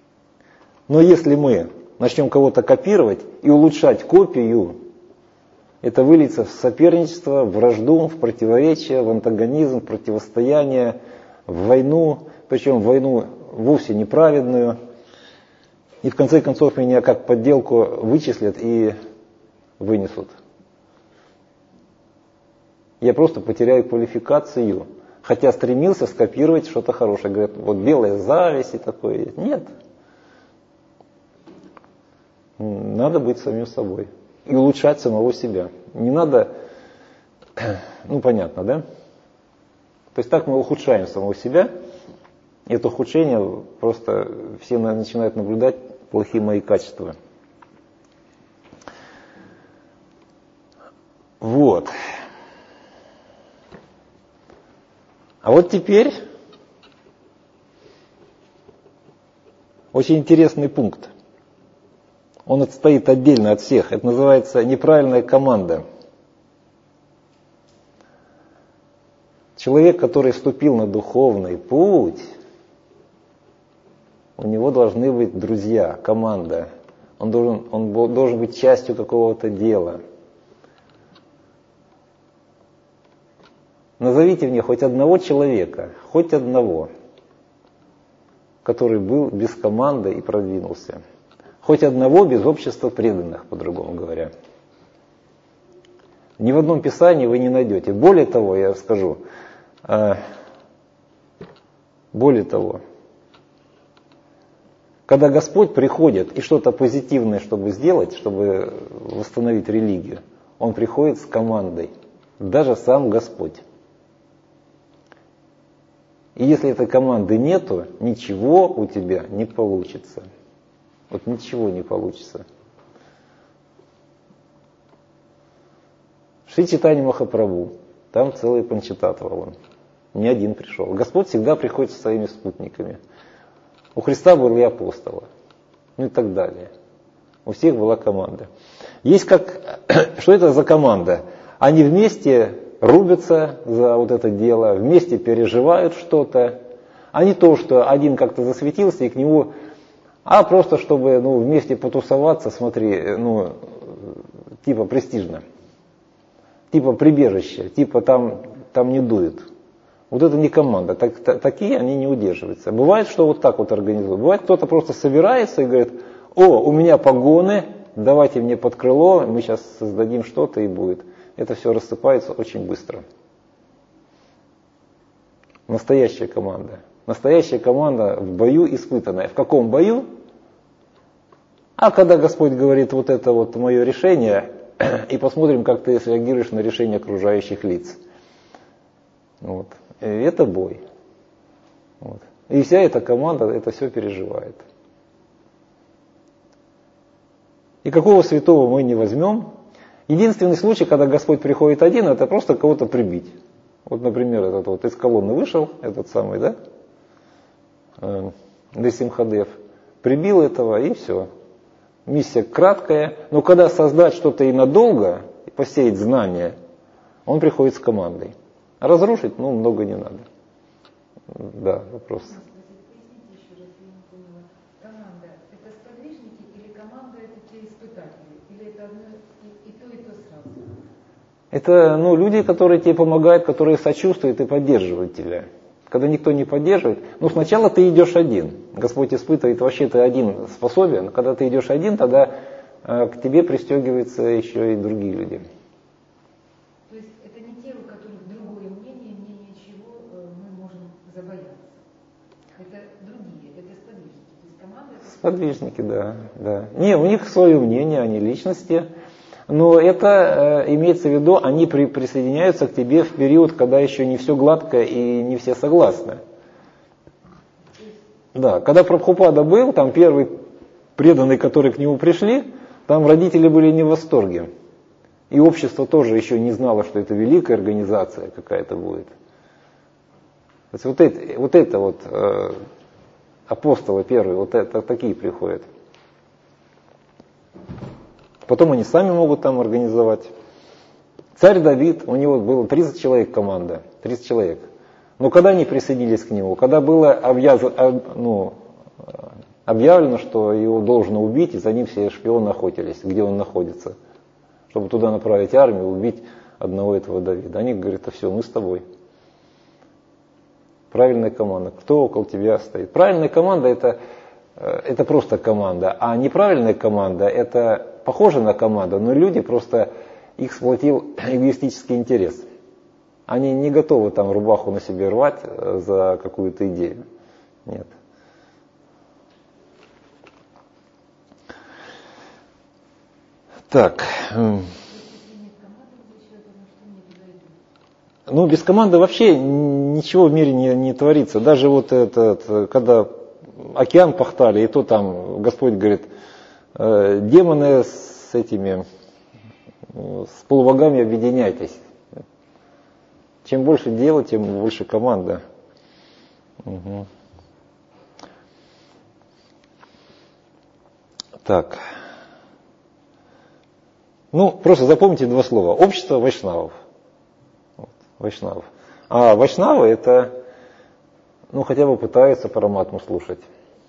Но если мы начнем кого-то копировать и улучшать копию, это выльется в соперничество, в вражду, в противоречие, в антагонизм, в противостояние, в войну, причем войну вовсе неправедную. И в конце концов меня как подделку вычислят и вынесут. Я просто потеряю квалификацию, хотя стремился скопировать что-то хорошее. Говорят, вот белая зависть и такое. Нет. Надо быть самим собой и улучшать самого себя. Не надо, ну понятно, да? То есть так мы ухудшаем самого себя. И это ухудшение просто все начинают наблюдать плохие мои качества. Вот. А вот теперь очень интересный пункт. Он отстоит отдельно от всех. Это называется неправильная команда. Человек, который вступил на духовный путь, у него должны быть друзья, команда. Он должен быть частью какого-то дела. Назовите мне хоть одного человека, хоть одного, который был без команды и продвинулся. Хоть одного без общества преданных, по-другому говоря. Ни в одном писании вы не найдете. Более того, я скажу, когда Господь приходит и что-то позитивное, чтобы сделать, чтобы восстановить религию, Он приходит с командой. Даже сам Господь. И если этой команды нету, ничего у тебя не получится. Вот ничего не получится. Шри Чайтанья Махапрабху, там целый Панчататтва, не один пришел. Господь всегда приходит со своими спутниками. У Христа были апостолы, ну и так далее. У всех была команда. Есть что это за команда? Они вместе рубятся за вот это дело, вместе переживают что-то. А не то, что один как-то засветился и к нему, а просто чтобы вместе потусоваться, смотри, типа престижно, типа прибежище, типа там не дует. Вот это не команда, такие они не удерживаются. Бывает, что вот так вот организуют. Бывает, кто-то просто собирается и говорит, у меня погоны, давайте мне под крыло, мы сейчас создадим что-то и будет. Это все рассыпается очень быстро. Настоящая команда. Настоящая команда в бою испытанная. В каком бою? А когда Господь говорит, вот это вот мое решение, и посмотрим, как ты среагируешь на решение окружающих лиц. Вот. И это бой. Вот. И вся эта команда это все переживает. И какого святого мы не возьмем. Единственный случай, когда Господь приходит один, это просто кого-то прибить. Вот, например, этот вот из колонны вышел, этот самый, да, Нрисимхадев, прибил этого и все. Миссия краткая, но когда создать что-то и надолго, посеять знания, он приходит с командой. А разрушить, много не надо. Да, вопрос. Поясните еще раз, я не поняла. Команда – это сподвижники или команда – это те испытатели? Или это одно и то сразу? Это люди, которые тебе помогают, которые сочувствуют и поддерживают тебя. Когда никто не поддерживает, сначала ты идешь один. Господь испытывает, вообще ты один способен. Когда ты идешь один, тогда к тебе пристегиваются еще и другие люди. То есть это не те, у которых другое мнение чего мы можем забояться. Это другие, это сподвижники. То есть команда это сподвижники, да. Не, у них свое мнение, они личности. Но это имеется в виду, они присоединяются к тебе в период, когда еще не все гладко и не все согласны. Да, когда Прабхупада был, там первый преданный, которые к нему пришли, там родители были не в восторге. И общество тоже еще не знало, что это великая организация какая-то будет. То есть вот это апостолы первые, вот это такие приходят. Потом они сами могут там организовать. Царь Давид, у него было 30 человек команда, 30 человек. Но когда они присоединились к нему, когда было объявлено, что его должно убить, и за ним все шпионы охотились, где он находится. чтобы туда направить армию, убить одного этого Давида. Они говорят, а все, мы с тобой. Правильная команда. Кто около тебя стоит? Правильная команда это просто команда, а неправильная команда это похоже на команду, но люди просто их сплотил эгоистический интерес. Они не готовы там рубаху на себе рвать за какую-то идею. Нет. Так. Ну, без команды вообще ничего в мире не творится. Даже вот когда океан пахтали, и то там Господь говорит, демоны с полубогами объединяйтесь. Чем больше дела, тем больше команда. Угу. Так. Ну, просто запомните два слова. Общество вайшнавов. Вайшнавов. А вайшнавы это, ну, хотя бы пытаются параматму слушать.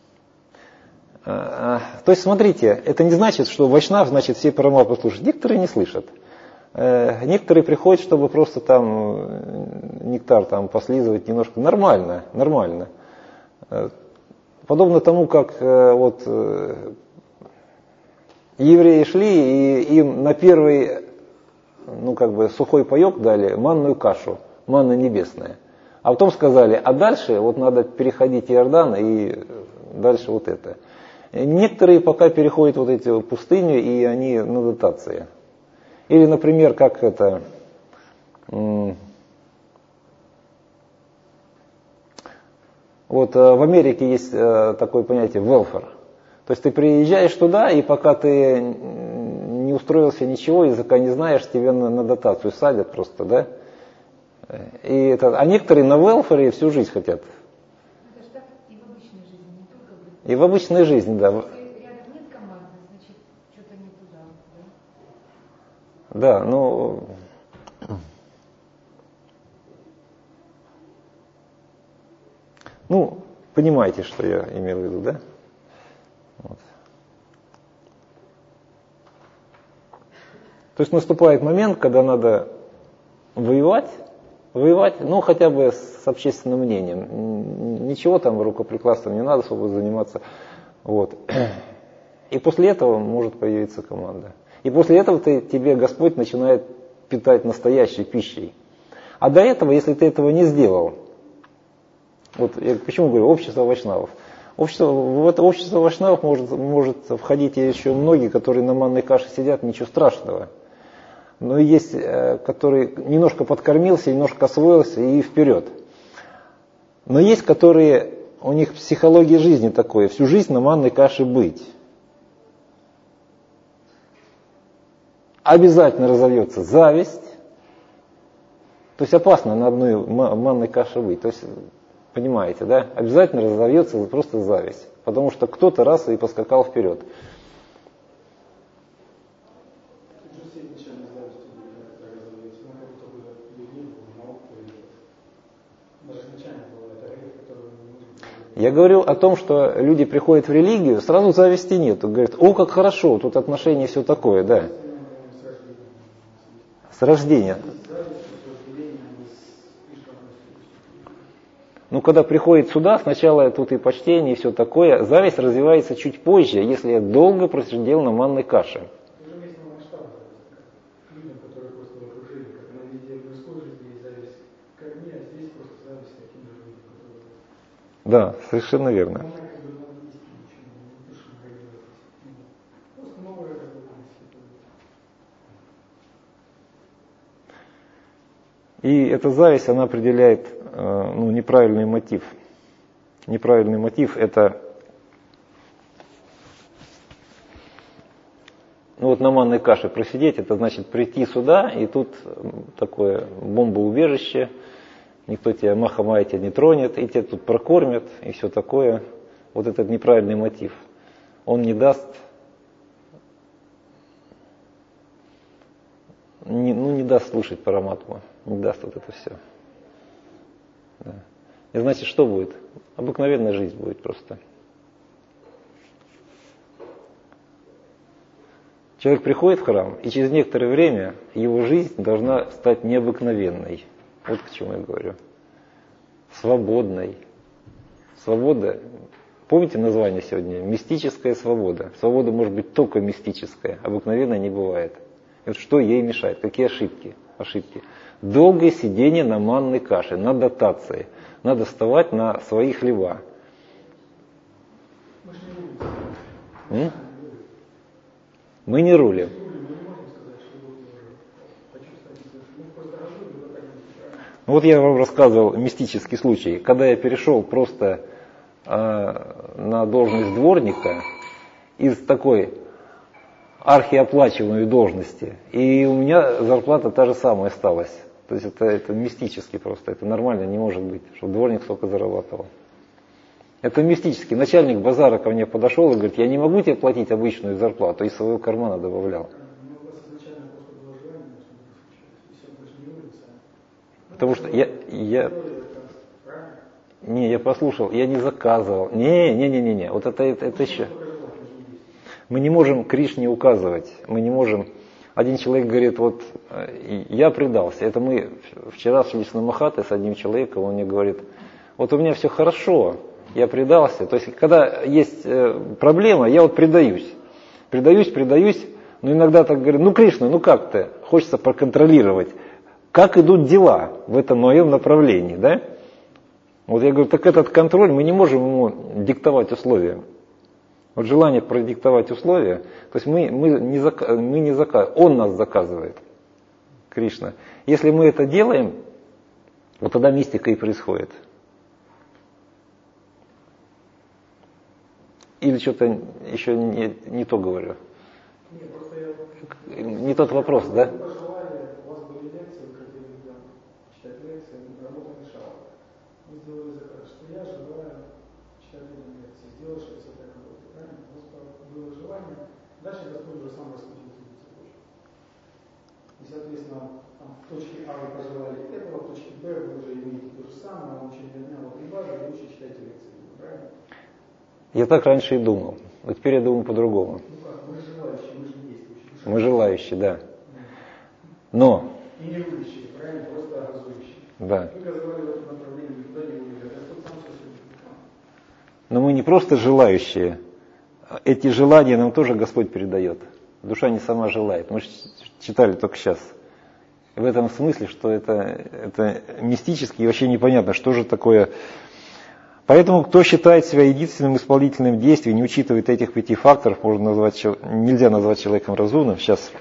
То есть, смотрите, это не значит, что вайшнав, значит, все параматму слушают. Некоторые не слышат. Некоторые приходят, чтобы просто там нектар там послизывать немножко. Нормально, нормально. Подобно тому, как вот евреи шли, и им на первый, ну как бы сухой паек дали манную кашу, манна небесная. А потом сказали, а дальше вот надо переходить Иордан и дальше вот это. Некоторые пока переходят вот эти пустыню, и они на дотации. Или, например, как это, вот в Америке есть такое понятие welfare. То есть ты приезжаешь туда, и пока ты не устроился ничего, языка не знаешь, тебе на дотацию садят просто, да? А некоторые на welfare всю жизнь хотят. Это же так и в обычной жизни, не только в... И в обычной жизни, да. Если рядом нет команды, значит, что-то не туда, да? Да, ну... Ну, понимаете, что я имел в виду, да? Вот. То есть наступает момент, когда надо воевать, ну хотя бы с общественным мнением. Ничего там рукоприкладством не надо особо заниматься. Вот. И после этого может появиться команда. И после этого тебе Господь начинает питать настоящей пищей. А до этого, если ты этого не сделал, вот я почему говорю, общество вайшнавов. В это общество вайшнавов может входить еще многие, которые на манной каше сидят, ничего страшного. Но есть, который немножко подкормился, немножко освоился и вперед. Но есть, которые, у них психология жизни такое, всю жизнь на манной каше быть. Обязательно разовьется зависть. То есть опасно на одной манной каше быть. То есть, понимаете, да? Обязательно разовьется просто зависть. Потому что кто-то раз и поскакал вперед. Я говорю о том, что люди приходят в религию, сразу зависти нет. Говорят, о, как хорошо, тут отношения все такое, да. С рождения. Ну, когда приходит сюда, сначала тут и почтение, и все такое. Зависть развивается чуть позже, если я долго просидел на манной каше. Да, совершенно верно. И эта зависть, она определяет неправильный мотив. Неправильный мотив – это вот на манной каше просидеть, это значит прийти сюда, и тут такое бомбоубежище, никто тебя махомай тебя не тронет, и тебя тут прокормят, и все такое. Вот этот неправильный мотив. Он не даст, не даст слушать параматму, не даст вот это все. Да. И значит, что будет? Обыкновенная жизнь будет просто. Человек приходит в храм, и через некоторое время его жизнь должна стать необыкновенной. Вот к чему я говорю. Свободной. Свобода. Помните название сегодня? Мистическая свобода. Свобода может быть только мистическая, обыкновенная не бывает. И вот что ей мешает? Какие ошибки? Долгое сидение на манной каше, на дотации. Надо вставать на свои хлеба. Мы не рулим. Вот я вам рассказывал мистический случай. Когда я перешел просто на должность дворника из такой архиоплачиваемой должности, и у меня зарплата та же самая осталась. То есть это мистически просто, это нормально не может быть, чтобы дворник столько зарабатывал. Это мистически. Начальник базара ко мне подошел и говорит, я не могу тебе платить обычную зарплату, из своего кармана добавлял. Потому что я послушал, я не заказывал. Не. Вот это еще. Мы не можем Кришне указывать. Мы не можем. Один человек говорит, вот я предался. Это мы вчера шли с Намахатой с одним человеком, он мне говорит, вот у меня все хорошо, я предался. То есть, когда есть проблема, я вот предаюсь. Предаюсь, но иногда так говорю, ну Кришна, ну как ты? Хочется проконтролировать. Как идут дела в этом моем направлении, да? Вот я говорю, так этот контроль, мы не можем ему диктовать условия. Вот желание продиктовать условия, то есть мы не заказываем, он нас заказывает, Кришна. Если мы это делаем, вот тогда мистика и происходит. Или что-то еще не то говорю? Не тот вопрос, да? Дальше Господь уже сам распределит цепочку. И, соответственно, в точке А вы пожелали этого, в точке Б вы уже имеете то же самое, он через дня вот и база, и лучше читайте лекции, правильно? Я так раньше и думал. Но теперь я думаю по-другому. Ну как, мы желающие, мы же не действующие. Мы желающие, да. Но. И не будущие, правильно, просто образующие. Да. Вы развивали в этом направлении, никуда не будете, Господь сам все судит. Но мы не просто желающие. Эти желания нам тоже Господь передает. Душа не сама желает. Мы же читали только сейчас. В этом смысле, что это мистически и вообще непонятно, что же такое. Поэтому, кто считает себя единственным исполнительным действием, не учитывает этих 5 факторов, нельзя назвать человеком разумным. Сейчас.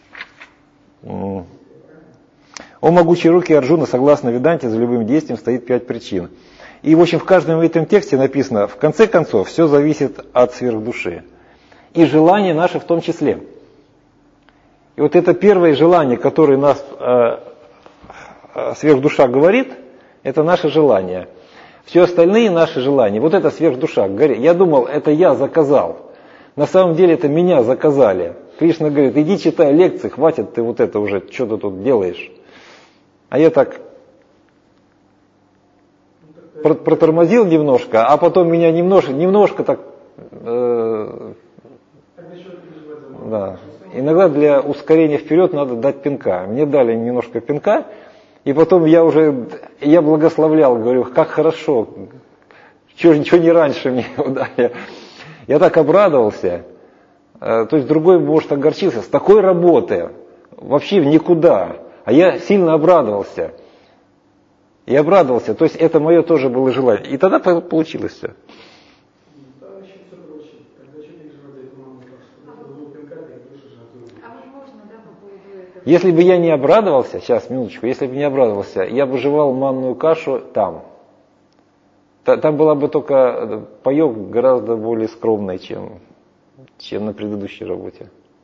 О могучей руке Арджуна, согласно Веданте, за любым действием стоит 5 причин. И, в общем, в каждом этом тексте написано, в конце концов, все зависит от сверхдуши. И желания наши в том числе. И вот это первое желание, которое нас сверхдуша говорит, это наше желание. Все остальные наши желания, вот это сверхдуша. Я думал, это я заказал. На самом деле это меня заказали. Кришна говорит, иди читай лекции, хватит ты вот это уже, что ты тут делаешь. А я так протормозил немножко, а потом меня немножко так... Да. Иногда для ускорения вперед надо дать пинка. Мне дали немножко пинка, и потом я благословлял, говорю, как хорошо, чего не раньше мне дали. Я так обрадовался. То есть другой, может, огорчился. С такой работы вообще в никуда. А я сильно обрадовался. То есть это мое тоже было желание. И тогда получилось все. Если бы я не обрадовался, сейчас, минуточку, если бы не обрадовался, я бы жевал манную кашу там. Там была бы только паёк гораздо более скромный, чем на предыдущей работе.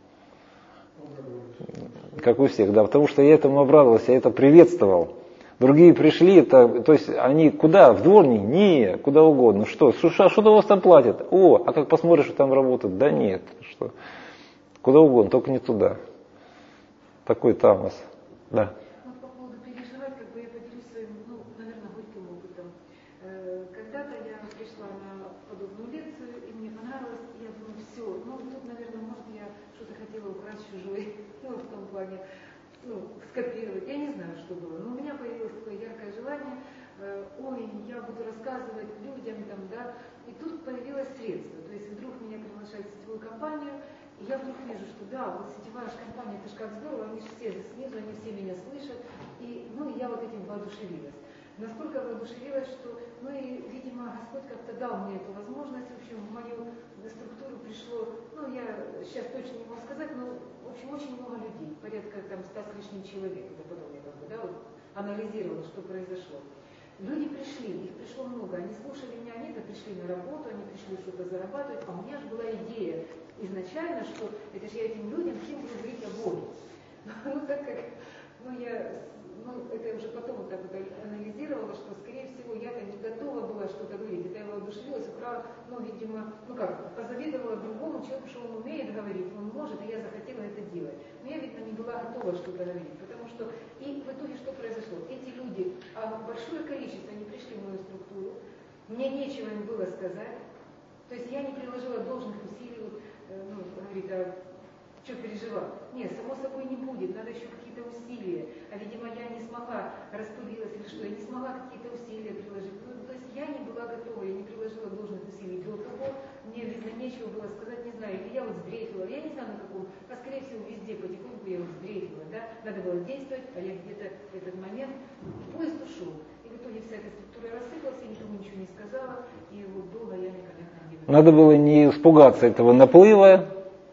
Как у всех, да, потому что я этому обрадовался, я это приветствовал. Другие пришли, то есть они куда? В дворник? Не, куда угодно. Что-то у вас там платят? А как посмотришь, что там работают? Да нет, что? Куда угодно, только не туда. Такой тамос. Да. По поводу переживать, я поделюсь своим, наверное, горьким опытом. Когда-то я пришла на подобную лекцию, и мне понравилось, и я думаю, все, тут, наверное, может, я что-то хотела украсть. плане скопировать. Я не знаю, что было, но у меня появилось такое яркое желание, ой, я буду рассказывать людям, там, да, и тут появилось средство. То есть вдруг меня приглашают в сетевую компанию, и я вдруг вижу, что да, вот сетевая компания, это ж как здорово, они же все снизу, они все меня слышат, и, я вот этим воодушевилась. Настолько воодушевилась, что, и, видимо, Господь как-то дал мне эту возможность, в общем, в мою структуру пришло, я сейчас точно не могу сказать, но, в общем, очень много людей, порядка там 100 с лишним человек, это потом я анализировала, что произошло. Люди пришли, их пришло много, они слушали меня, они пришли на работу, они пришли что-то зарабатывать, а у меня же была идея изначально, что это же я этим людям всем буду говорить о Боге. Так как, это я уже потом вот так вот анализировала, что, скорее всего, я-то не готова была что-то говорить. Это я воодушевилась, видимо, позавидовала другому человеку, что он умеет говорить, он может, и я захотела это делать. Но я, видно, не была готова что-то говорить, потому что, и в итоге что произошло? Эти люди, большое количество, они пришли в мою структуру, мне нечего им было сказать, то есть я не приложила должных усилий, говорит, что переживал? Нет, само собой не будет, надо еще какие-то усилия. А, видимо, я не смогла, распылилась или что, я не смогла какие-то усилия приложить. То есть я не была готова, я не приложила должных усилий. До того мне, видно, нечего было сказать, не знаю, или я сдрейфила, я не знаю на каком, скорее всего, везде потихоньку я сдрейфила, да? Надо было действовать, а я где-то в этот момент, поезд ушел. И в итоге вся эта структура рассыпалась, я никому ничего не сказала, и вот долго я непонятно не говорила. Надо было не испугаться этого наплыва,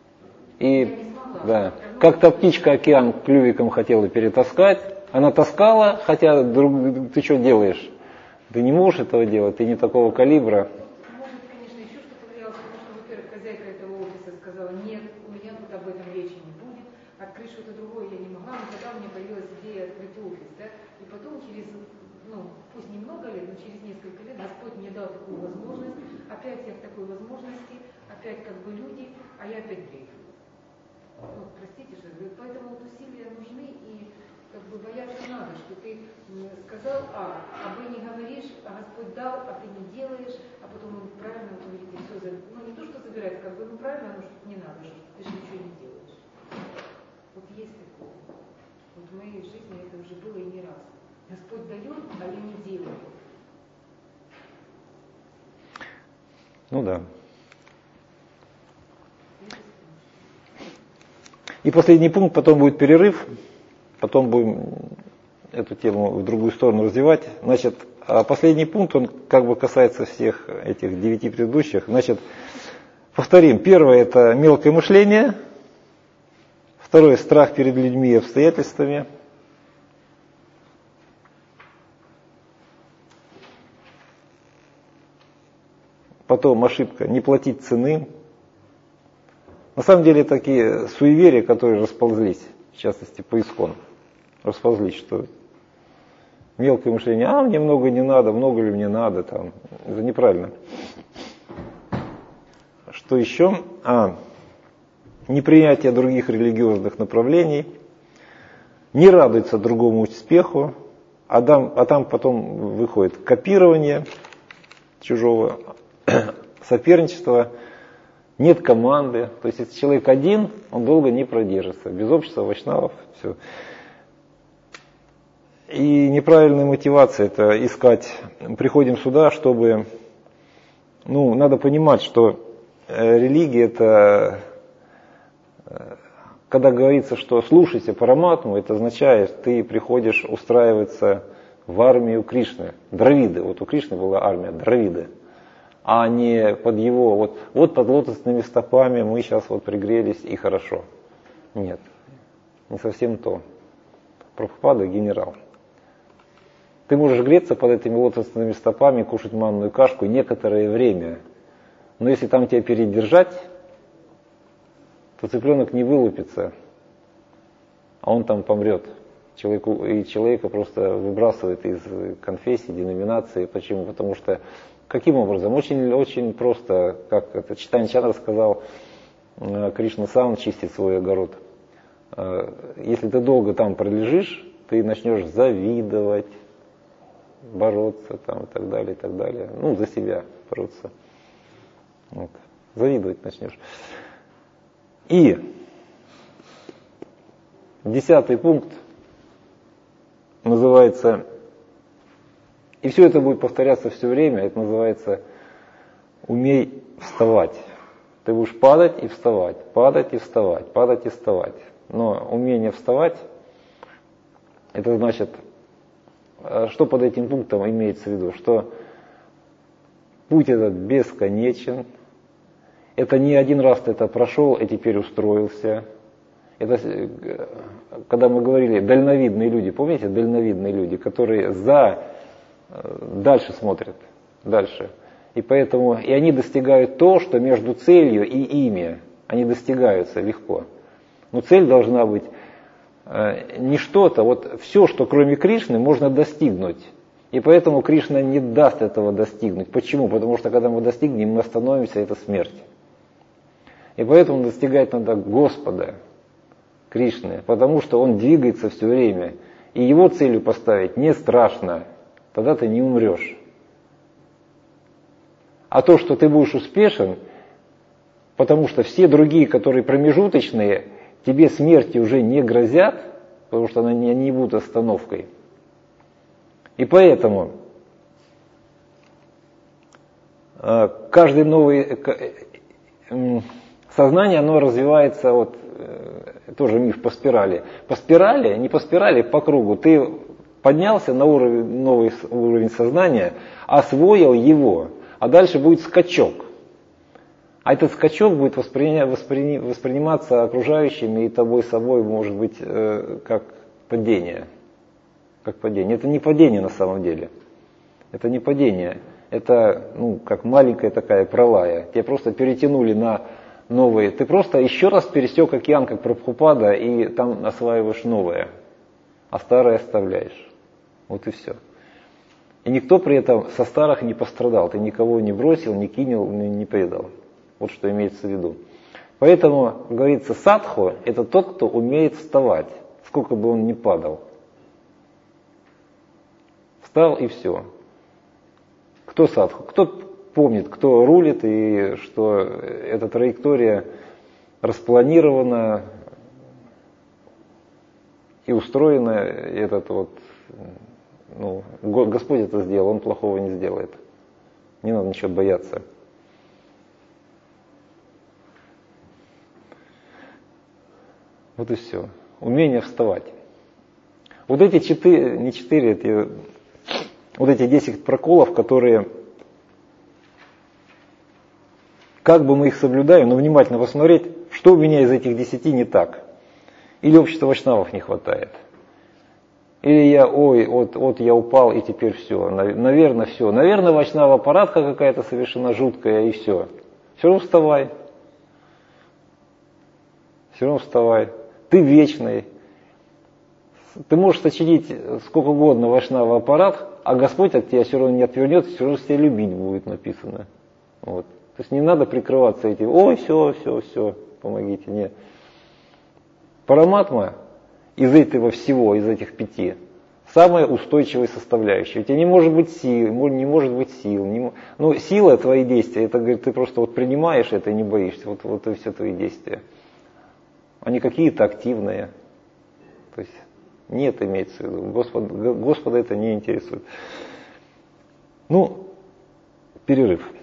и да, как-то птичка океан клювиком хотела перетаскать, она таскала, хотя ты что делаешь? Ты не можешь этого делать, ты не такого калибра. Может, конечно, еще что повлияло, потому что, во-первых, хозяйка этого офиса сказала, нет, у меня тут об этом речи не будет, открыть что-то другое я не могла, но тогда у меня появилась идея открыть офис, да, и потом через, пусть немного лет, но через несколько лет Господь мне дал такую возможность, опять я в такой возможности, опять как бы люди, а я опять дрейфую. Простите, что поэтому усилия нужны, и бояться надо, что ты сказал а вы не говоришь, а Господь дал, а ты не делаешь, а потом он правильно говорит, и все, не то, что забирается, правильно, но что не надо, что ты же ничего не делаешь. Вот есть такое. Вот в моей жизни это уже было и не раз. Господь дает, а я не делаю. Да. И последний пункт, потом будет перерыв, потом будем эту тему в другую сторону развивать. Значит, последний пункт, он касается всех этих 9 предыдущих. Значит, повторим. Первое – это мелкое мышление. Второе – страх перед людьми и обстоятельствами. Потом ошибка – не платить цены. На самом деле такие суеверия, которые расползлись, в частности по ИСКОН, расползлись, что мелкое мышление, мне много не надо, много ли мне надо, это неправильно. Что еще? Непринятие других религиозных направлений, не радуется другому успеху, а там потом выходит копирование чужого, соперничество. Нет команды, то есть если человек один, он долго не продержится, без общества, вайшнавов, все. И неправильная мотивация – это искать, приходим сюда, чтобы, надо понимать, что религия – это, когда говорится, что слушайся Параматму, это означает, ты приходишь устраиваться в армию Кришны, Дравиды, вот у Кришны была армия Дравиды. А не под его, под лотосными стопами мы сейчас пригрелись и хорошо. Нет, не совсем то. Прабхупада генерал. Ты можешь греться под этими лотосными стопами, кушать манную кашку некоторое время. Но если там тебя передержать, то цыпленок не вылупится, а он там помрет. Человека просто выбрасывает из конфессии, деноминации. Почему? Потому что каким образом? Очень просто, как это Чайтанья Чандра сказал, Кришна сам чистит свой огород. Если ты долго там пролежишь, ты начнешь завидовать, бороться и так далее, и так далее. За себя бороться. Завидовать начнешь. И 10-й пункт называется, и все это будет повторяться все время, это называется «умей вставать». Ты будешь падать и вставать, падать и вставать, падать и вставать. Но умение вставать, это значит, что под этим пунктом имеется в виду, что путь этот бесконечен, это не один раз ты это прошел и теперь устроился. Это, когда мы говорили, дальновидные люди, помните, дальновидные люди, которые дальше смотрят, дальше. И поэтому и они достигают то, что между целью и ими, они достигаются легко. Но цель должна быть не что-то, вот все, что кроме Кришны, можно достигнуть. И поэтому Кришна не даст этого достигнуть. Почему? Потому что когда мы достигнем, мы остановимся, это смерть. И поэтому достигать надо Господа, Кришны, потому что Он двигается все время. И Его целью поставить не страшно, тогда ты не умрешь. А то, что ты будешь успешен, потому что все другие, которые промежуточные, тебе смерти уже не грозят, потому что они не будут остановкой. И поэтому каждый новый сознание, оно развивается, вот тоже миф по спирали. По спирали, не по спирали, по кругу. Ты поднялся на новый уровень сознания, освоил его, а дальше будет скачок. А этот скачок будет восприниматься окружающими и тобой собой, может быть, как падение. Как падение. Это не падение на самом деле. Это не падение. Это, как маленькая такая пролая. Тебя просто перетянули на новые. Ты просто еще раз пересек океан, как Прабхупада, и там осваиваешь новое. А старое оставляешь. Вот и все. И никто при этом со старых не пострадал. Ты никого не бросил, не кинул, не предал. Вот что имеется в виду. Поэтому, говорится, садху – это тот, кто умеет вставать, сколько бы он ни падал. Встал и все. Кто садху? Кто помнит, кто рулит, и что эта траектория распланирована и устроена, и этот вот, Господь это сделал, Он плохого не сделает. Не надо ничего бояться. Вот и все. Умение вставать. Вот эти 10 проколов, которые, как бы мы их соблюдаем, но внимательно посмотреть, что у меня из этих 10 не так. Или общества вайшнавов не хватает. Или я упал и теперь все. Наверное, все. Наверное, вайшнава парадха какая-то совершенно жуткая и все. Все равно вставай. Все равно вставай. Ты вечный. Ты можешь сочинить сколько угодно вайшнава аппарат, а Господь от тебя все равно не отвернется, все равно тебя любить будет написано. Вот. То есть не надо прикрываться этим, все, помогите. Нет. Параматма из этого всего, из этих 5, самая устойчивая составляющая. У тебя не может быть сил, не может быть сил. Сила твои действия, это, говорит, ты просто вот принимаешь это и не боишься. Вот и все твои действия. Они какие-то активные. То есть нет, имеется в виду. Господа это не интересует. Перерыв.